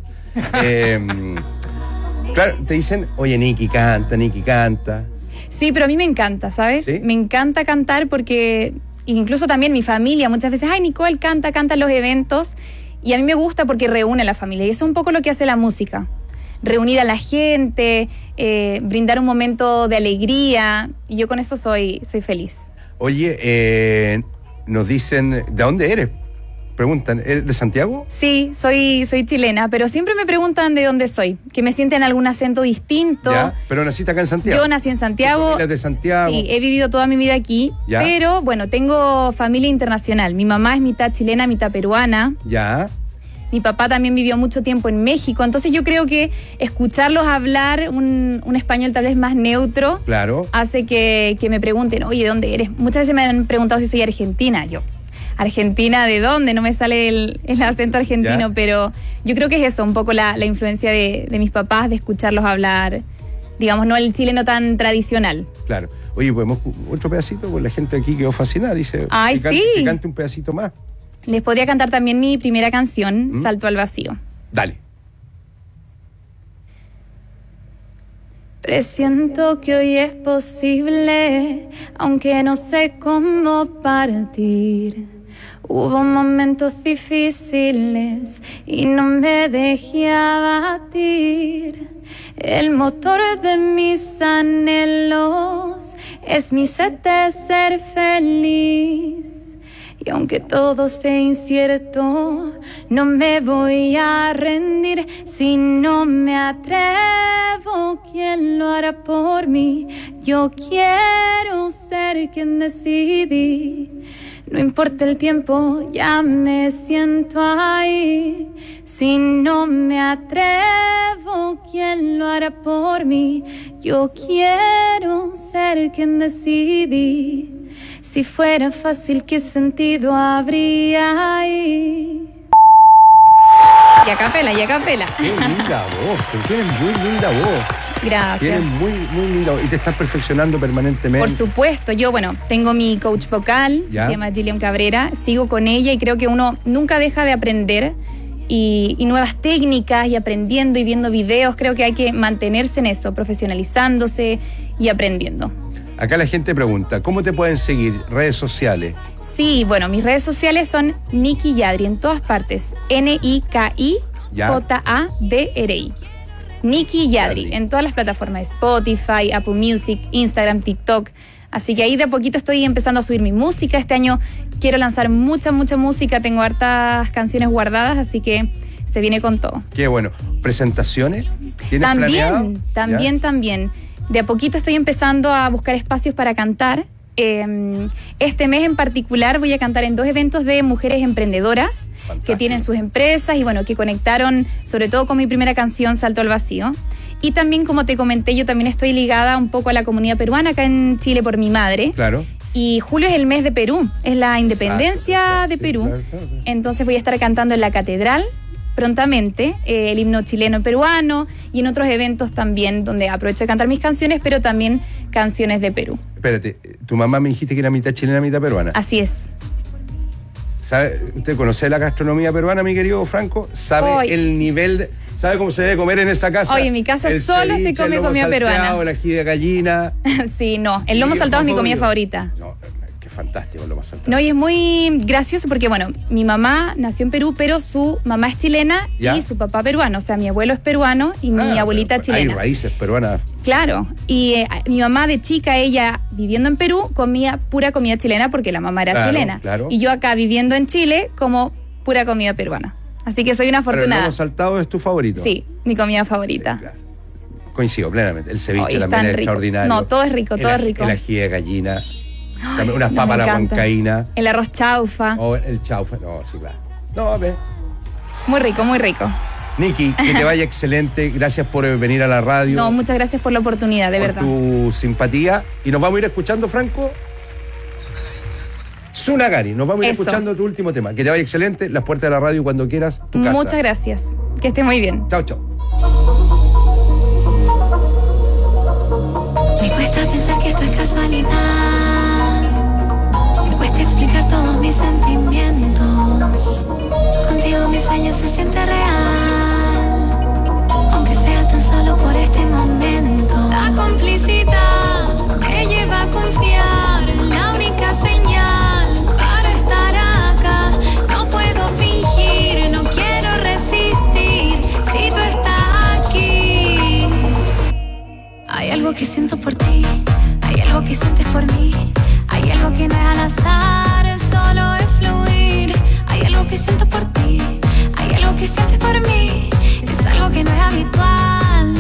S13: Claro, te dicen, oye, Nikki canta.
S6: Sí, pero a mí me encanta, ¿sabes? ¿Sí? Me encanta cantar porque incluso también mi familia muchas veces, ay, Nicole canta en los eventos. Y a mí me gusta porque reúne a la familia. Y eso es un poco lo que hace la música. Reunir a la gente, brindar un momento de alegría. Y yo con eso soy feliz.
S13: Oye, nos dicen, ¿de dónde eres? preguntan, ¿eres de Santiago?
S21: Sí, soy chilena, pero siempre me preguntan de dónde soy, que me sienten algún acento distinto.
S13: Ya, pero naciste acá en Santiago.
S21: Yo nací en Santiago.
S13: ¿Tu familia es de Santiago?
S21: Sí, he vivido toda mi vida aquí,
S13: Ya.
S21: pero bueno, tengo familia internacional. Mi mamá es mitad chilena, mitad peruana.
S13: Ya.
S21: Mi papá también vivió mucho tiempo en México, entonces yo creo que escucharlos hablar un español tal vez más neutro,
S13: Claro.
S21: hace que me pregunten, oye, ¿de dónde eres? Muchas veces me han preguntado si soy argentina. Yo, ¿Argentina de dónde? No me sale el acento argentino,
S13: Ya.
S21: pero yo creo que es eso, un poco la influencia de mis papás, de escucharlos hablar, digamos, no el chileno tan tradicional.
S13: Claro. Oye, podemos otro pedacito, pues la gente aquí quedó fascinada, dice.
S21: Ay, sí.
S13: Que cante un pedacito más.
S21: Les podría cantar también mi primera canción, Salto al Vacío.
S13: Dale.
S21: Presiento que hoy es posible, aunque no sé cómo partir. Hubo momentos difíciles y no me dejé abatir. El motor de mis anhelos es mi sed de ser feliz. Y aunque todo sea incierto, no me voy a rendir. Si no me atrevo, ¿quién lo hará por mí? Yo quiero ser quien decidí. No importa el tiempo, ya me siento ahí. Si no me atrevo, ¿quién lo hará por mí? Yo quiero ser quien decidí. Si fuera fácil, ¿qué sentido habría ahí? Y a capela.
S13: Qué linda voz, pero tienes muy linda voz.
S21: Gracias.
S13: Tienes muy, muy linda voz. Y te estás perfeccionando permanentemente.
S21: Por supuesto, yo, tengo mi coach vocal,
S13: ¿Ya?
S21: se llama Gillian Cabrera, sigo con ella y creo que uno nunca deja de aprender y nuevas técnicas y aprendiendo y viendo videos, creo que hay que mantenerse en eso, profesionalizándose y aprendiendo.
S13: Acá la gente pregunta, ¿cómo te pueden seguir? Redes sociales.
S21: Sí, mis redes sociales son Nikki Yadri en todas partes. NIKIJADRI. Nikki Yadri en todas las plataformas, Spotify, Apple Music, Instagram, TikTok. Así que ahí de a poquito estoy empezando a subir mi música. Este año quiero lanzar mucha música. Tengo hartas canciones guardadas, así que se viene con todo.
S13: Qué bueno. ¿Presentaciones? ¿Tienes planeado?
S21: También. De a poquito estoy empezando a buscar espacios para cantar. Este mes en particular voy a cantar en 2 eventos de mujeres emprendedoras. Fantástico. Que tienen sus empresas y que conectaron sobre todo con mi primera canción, Salto al Vacío. Y también, como te comenté, yo también estoy ligada un poco a la comunidad peruana acá en Chile por mi madre.
S13: Claro.
S21: Y julio es el mes de Perú, es la independencia de Perú. Claro. Entonces voy a estar cantando en la catedral prontamente, el himno chileno peruano y en otros eventos también donde aprovecho de cantar mis canciones, pero también canciones de Perú.
S13: Espérate, tu mamá me dijiste que era mitad chilena, mitad peruana.
S21: Así es.
S13: ¿Sabe? ¿Usted conoce la gastronomía peruana, mi querido Franco? ¿Sabe el nivel ¿sabe cómo se debe comer en esa casa?
S21: Oye, en mi casa solo se come comida peruana.
S13: El ají de gallina.
S21: Sí, no, el lomo saltado es mi comida favorita.
S13: No, qué fantástico el lomo saltado.
S21: No, y es muy gracioso porque, mi mamá nació en Perú, pero su mamá es chilena. ¿Ya? Y su papá peruano. O sea, mi abuelo es peruano y mi abuelita chilena.
S13: Hay raíces peruanas.
S21: Claro. Y mi mamá de chica, ella viviendo en Perú, comía pura comida chilena porque la mamá era chilena.
S13: Claro.
S21: Y yo acá viviendo en Chile, como pura comida peruana. Así que soy una afortunada.
S13: ¿Pero el lomo saltado es tu favorito?
S21: Sí, mi comida favorita.
S13: Claro. Coincido plenamente. El ceviche también es extraordinario.
S21: No, todo es rico, todo es rico.
S13: El ají de gallina. También unas papas a la huancaína.
S21: El arroz chaufa.
S13: El chaufa. No, sí, claro. No, a ver.
S21: Muy rico, muy rico.
S13: Nikki, que te vaya excelente. Gracias por venir a la radio.
S21: No, muchas gracias por la oportunidad, de verdad.
S13: Por tu simpatía. Y nos vamos a ir escuchando, Franco. Tsunagari. Nos vamos a ir escuchando tu último tema. Que te vaya excelente. Las puertas de la radio cuando quieras. Tu casa.
S21: Muchas gracias. Que esté muy bien.
S13: Chao, chao.
S20: Me cuesta pensar que esto es casualidad. Me cuesta explicar todos mis sentimientos. Contigo mi sueño se siente real. Aunque sea tan solo por este momento. La complicidad me lleva a confiar. La única señal para estar acá. No puedo fingir, no quiero resistir. Si tú estás aquí. Hay algo que siento por ti, hay algo que sientes por mí, hay algo que no es al azar, solo es fluir, hay algo algo que siento por ti, hay algo que sientes por mí, es algo que no es habitual.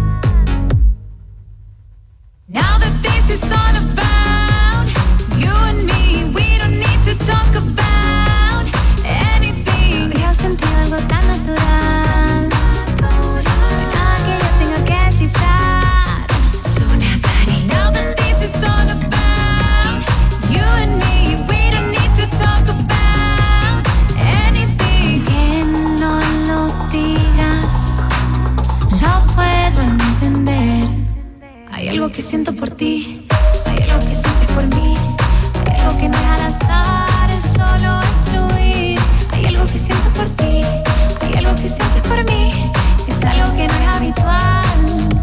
S20: Now that this is all about you and me, we don't need to talk about anything. Había sentido algo tan natural, nada que yo tenga que descifrar. So nobody. Now that this is all about you and me, we don't need to talk about anything. Que no lo digas, no puedo entender. Hay algo que siento por ti, hay algo que sientes por mí, hay algo que no es al azar, es solo es fluir. Hay algo que siento por ti, hay algo que sientes por mí, es algo que no es habitual.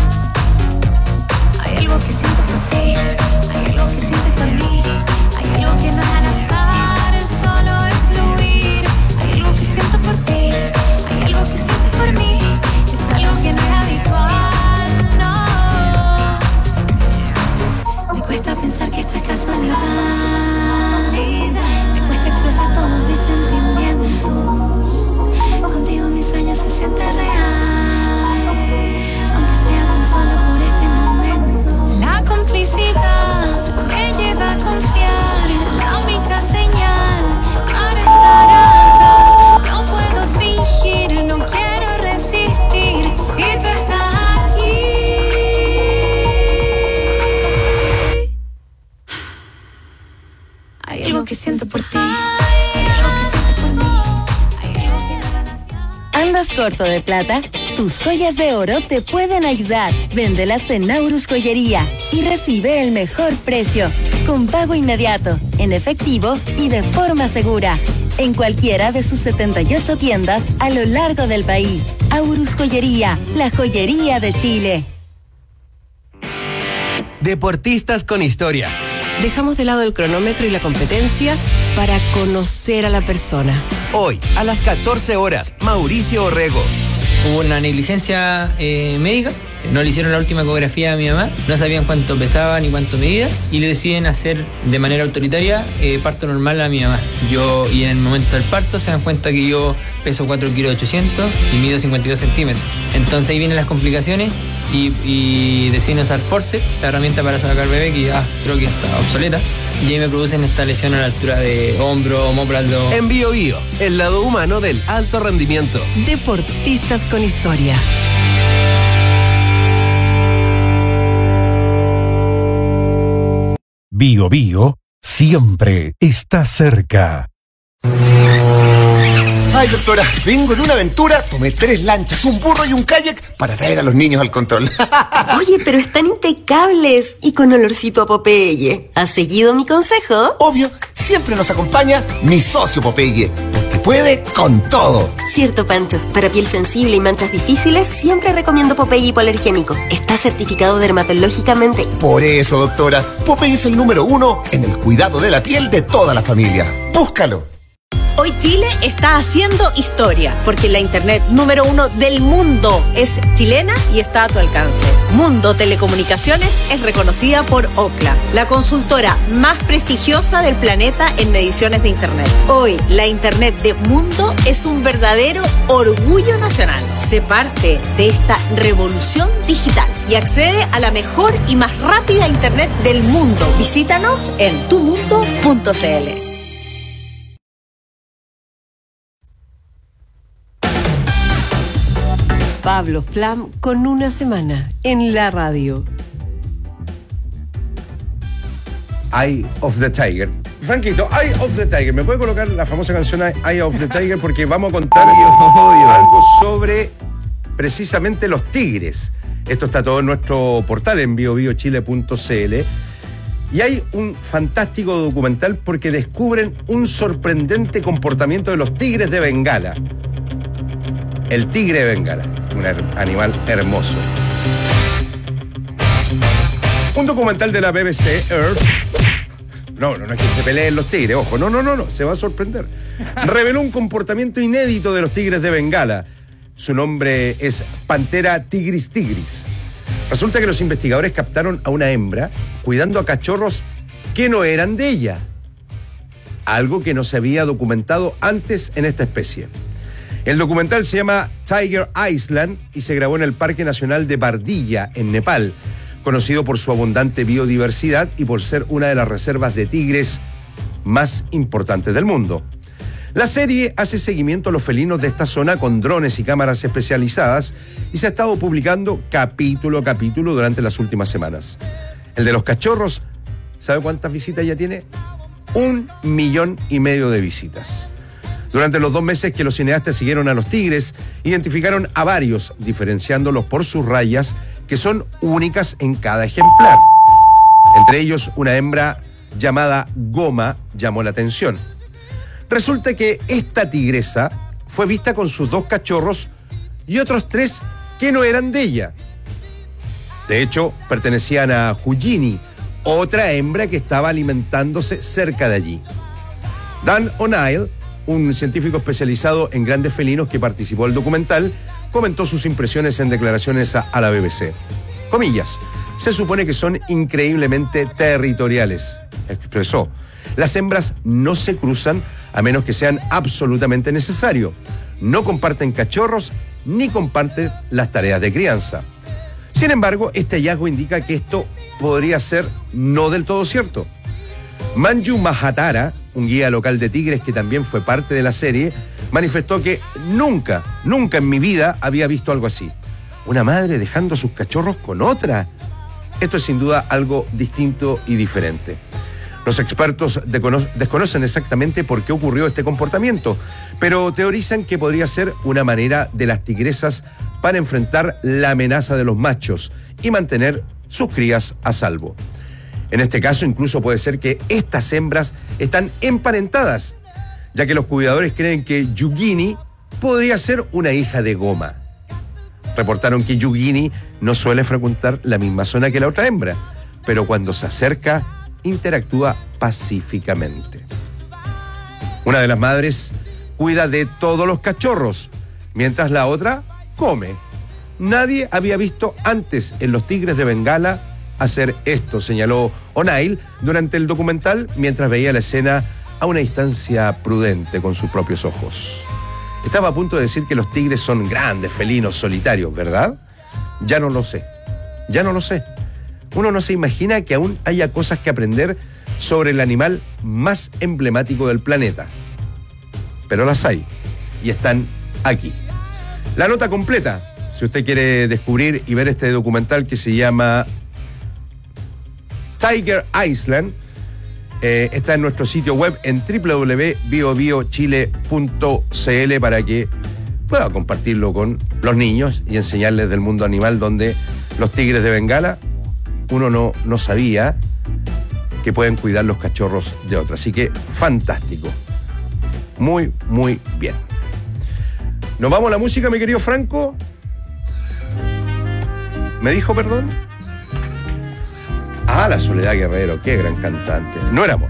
S20: Hay algo que siento por ti, hay algo que sientes por mí, hay algo que no es al azar, es solo es fluir. Hay algo que siento por ti, hay algo que sientes por mí, es algo que no es habitual, no. Me cuesta pensar que esto es casualidad, me cuesta expresar todos mis sentimientos. Contigo mi sueño se siente real, aunque sea tan solo por este momento. La complicidad me lleva a confiar, la única señal para estar acá. No puedo fingir, no quiero resistir si tú estás aquí. Hay algo que siento por ti, hay algo que siento por mí, hay algo que no van a hacer.
S2: ¿Andas corto de plata? Tus joyas de oro te pueden ayudar. Véndelas en Naurus Joyería y recibe el mejor precio, con pago inmediato, en efectivo y de forma segura. En cualquiera de sus 78 tiendas a lo largo del país. Aurus Joyería, la joyería de Chile.
S12: Deportistas con historia.
S4: Dejamos de lado el cronómetro y la competencia para conocer a la persona.
S12: Hoy, a las 14 horas, Mauricio Orrego.
S22: Hubo una negligencia médica, no le hicieron la última ecografía a mi mamá, no sabían cuánto pesaba ni cuánto medía y le deciden hacer de manera autoritaria parto normal a mi mamá. Y en el momento del parto se dan cuenta que yo peso 4 kilos 800 y mido 52 centímetros. Entonces ahí vienen las complicaciones y deciden usar forceps, la herramienta para sacar bebé que ya creo que está obsoleta. Y ahí me producen esta lesión a la altura de hombro, omóplato.
S12: En Bio Bio, el lado humano del alto rendimiento.
S4: Deportistas con historia.
S10: Bio Bio siempre está cerca.
S23: Ay, doctora, vengo de una aventura, tomé 3 lanchas, un burro y un kayak para traer a los niños al control.
S24: Oye, pero están impecables y con olorcito a Popeye. ¿Has seguido mi consejo?
S23: Obvio, siempre nos acompaña mi socio Popeye, porque puede con todo.
S24: Cierto, Pancho. Para piel sensible y manchas difíciles, siempre recomiendo Popeye hipoalergénico. Está certificado dermatológicamente.
S23: Por eso, doctora, Popeye es el número 1 en el cuidado de la piel de toda la familia. Búscalo.
S19: Hoy Chile está haciendo historia, porque la internet número 1 del mundo es chilena y está a tu alcance. Mundo Telecomunicaciones es reconocida por Ookla, la consultora más prestigiosa del planeta en mediciones de internet. Hoy, la internet de Mundo es un verdadero orgullo nacional. Sé parte de esta revolución digital y accede a la mejor y más rápida internet del mundo. Visítanos en tumundo.cl.
S2: Pablo Flam con una semana en la radio.
S13: Eye of the Tiger. Franquito, Eye of the Tiger. ¿Me puede colocar la famosa canción Eye of the Tiger? Porque vamos a contar algo sobre precisamente los tigres. Esto está todo en nuestro portal en biobiochile.cl. Y hay un fantástico documental porque descubren un sorprendente comportamiento de los tigres de Bengala. El tigre de Bengala, un animal hermoso. Un documental de la BBC Earth. No es que se peleen los tigres, ojo, no, se va a sorprender. Reveló un comportamiento inédito de los tigres de Bengala. Su nombre es Panthera tigris tigris. Resulta que los investigadores captaron a una hembra cuidando a cachorros que no eran de ella. algo que no se había documentado antes en esta especie. El documental se llama Tiger Island y se grabó en el Parque Nacional de Bardilla, en Nepal, conocido por su abundante biodiversidad y por ser una de las reservas de tigres más importantes del mundo. La serie hace seguimiento a los felinos de esta zona con drones y cámaras especializadas y se ha estado publicando capítulo a capítulo durante las últimas semanas. El de los cachorros, ¿sabe cuántas visitas ya tiene? 1,5 millones de visitas. Durante los 2 meses que los cineastas siguieron a los tigres, identificaron a varios, diferenciándolos por sus rayas, que son únicas en cada ejemplar. Entre ellos, una hembra llamada Goma llamó la atención. Resulta que esta tigresa fue vista con sus 2 cachorros y otros 3 que no eran de ella. De hecho, pertenecían a Hujini, otra hembra que estaba alimentándose cerca de allí. Dan O'Neill, un científico especializado en grandes felinos que participó del documental, comentó sus impresiones en declaraciones a la BBC. Comillas, se supone que son increíblemente territoriales, expresó. Las hembras no se cruzan a menos que sean absolutamente necesario. No comparten cachorros ni comparten las tareas de crianza. Sin embargo, este hallazgo indica que esto podría ser no del todo cierto. Manju Mahatara, un guía local de tigres que también fue parte de la serie, manifestó que nunca en mi vida había visto algo así. Una madre dejando a sus cachorros con otra. Esto es sin duda algo distinto y diferente. Los expertos desconocen exactamente por qué ocurrió este comportamiento, pero teorizan que podría ser una manera de las tigresas para enfrentar la amenaza de los machos y mantener sus crías a salvo. En este caso, incluso puede ser que estas hembras están emparentadas, ya que los cuidadores creen que Yugini podría ser una hija de Goma. Reportaron que Yugini no suele frecuentar la misma zona que la otra hembra, pero cuando se acerca, interactúa pacíficamente. Una de las madres cuida de todos los cachorros, mientras la otra come. Nadie había visto antes en los tigres de Bengala hacer esto, señaló O'Neill durante el documental mientras veía la escena a una distancia prudente con sus propios ojos. Estaba a punto de decir que los tigres son grandes felinos solitarios, ¿verdad? Ya no lo sé. Uno no se imagina que aún haya cosas que aprender sobre el animal más emblemático del planeta. Pero las hay y están aquí. La nota completa, si usted quiere descubrir y ver este documental que se llama Tiger Island, está en nuestro sitio web en www.biobiochile.cl para que pueda compartirlo con los niños y enseñarles del mundo animal, donde los tigres de Bengala uno no sabía que pueden cuidar los cachorros de otros. Así que fantástico. Muy, muy bien. ¿Nos vamos a la música, mi querido Franco? ¿Me dijo, perdón? Ah, la Soledad Guerrero, qué gran cantante. No era amor.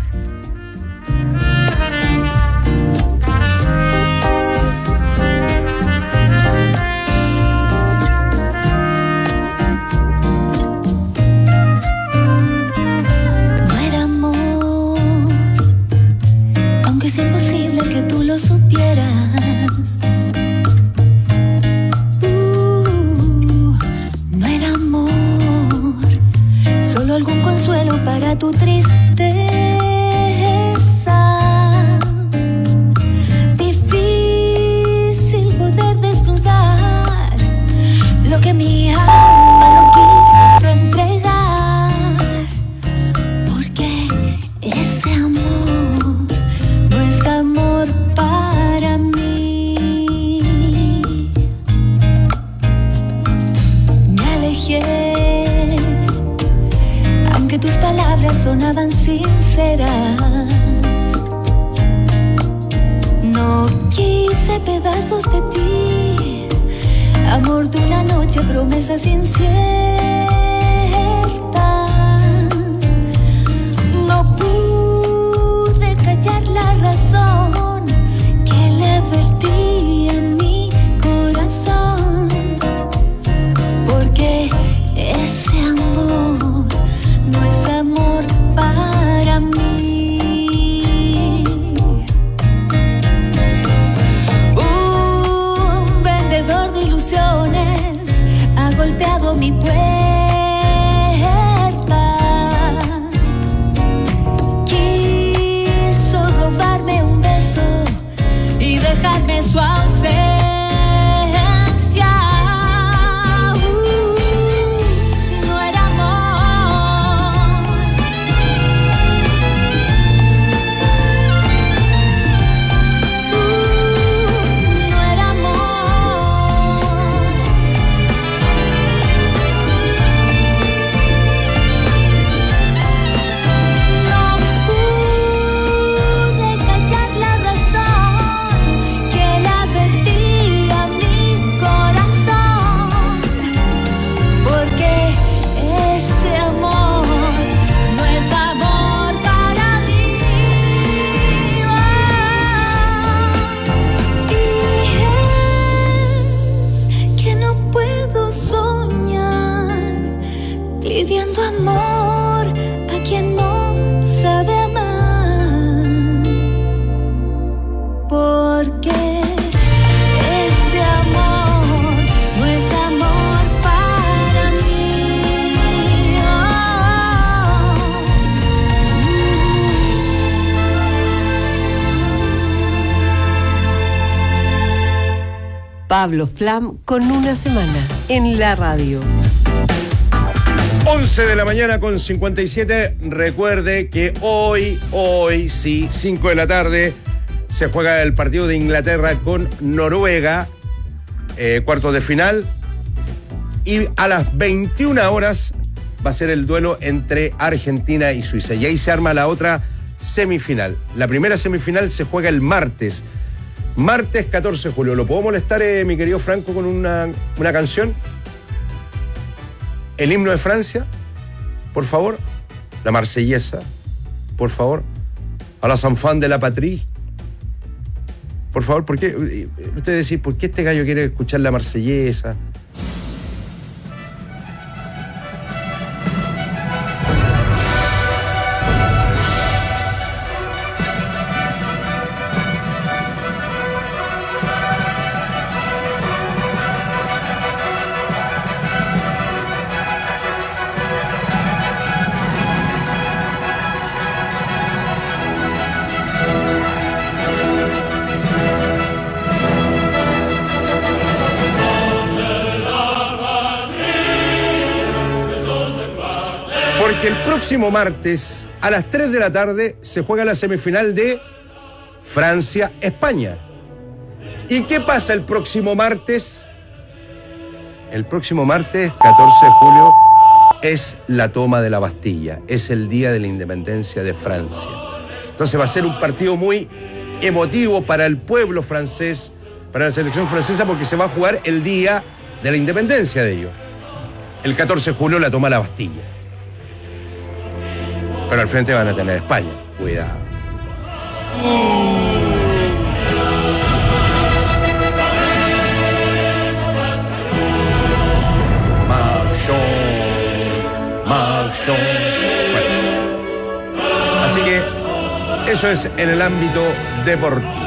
S20: No era amor, aunque es imposible que tú lo supieras. No era amor, solo algún consuelo para tu tristeza. Difícil poder desnudar lo que mi alma no quiso entregar, porque ese amor no es amor para mí. Me alejé, aunque tus palabras sonaban sinceras. No quise pedazos de ti, amor de una noche, promesas inciertas. No pude callar la razón que le advertí a mi corazón, porque ese amor no es amor para mí. dando amor a quien no sabe amar. Porque ese amor no es amor para mí.
S3: Pablo Flam con Una Semana en la radio.
S13: 11 de la mañana con 57. Recuerde que hoy, sí, 5 de la tarde, se juega el partido de Inglaterra con Noruega, cuartos de final. Y a las 21 horas va a ser el duelo entre Argentina y Suiza. Y ahí se arma la otra semifinal. La primera semifinal se juega el martes. Martes 14 de julio. ¿Lo puedo molestar, mi querido Franco, con una canción? El himno de Francia, por favor. La marsellesa, por favor. A los enfants de la patrie. Por favor, ¿por qué? Ustedes decís, ¿por qué este gallo quiere escuchar la marsellesa? Porque el próximo martes a las 3 de la tarde se juega la semifinal de Francia-España. ¿Y qué pasa el próximo martes? El próximo martes, 14 de julio, es la toma de la Bastilla. Es el día de la independencia de Francia. Entonces va a ser un partido muy emotivo para el pueblo francés, para la selección francesa, porque se va a jugar el día de la independencia de ellos. El 14 de julio la toma la Bastilla. Pero al frente van a tener España. Cuidado. Marchón. Bueno. Así que eso es en el ámbito deportivo.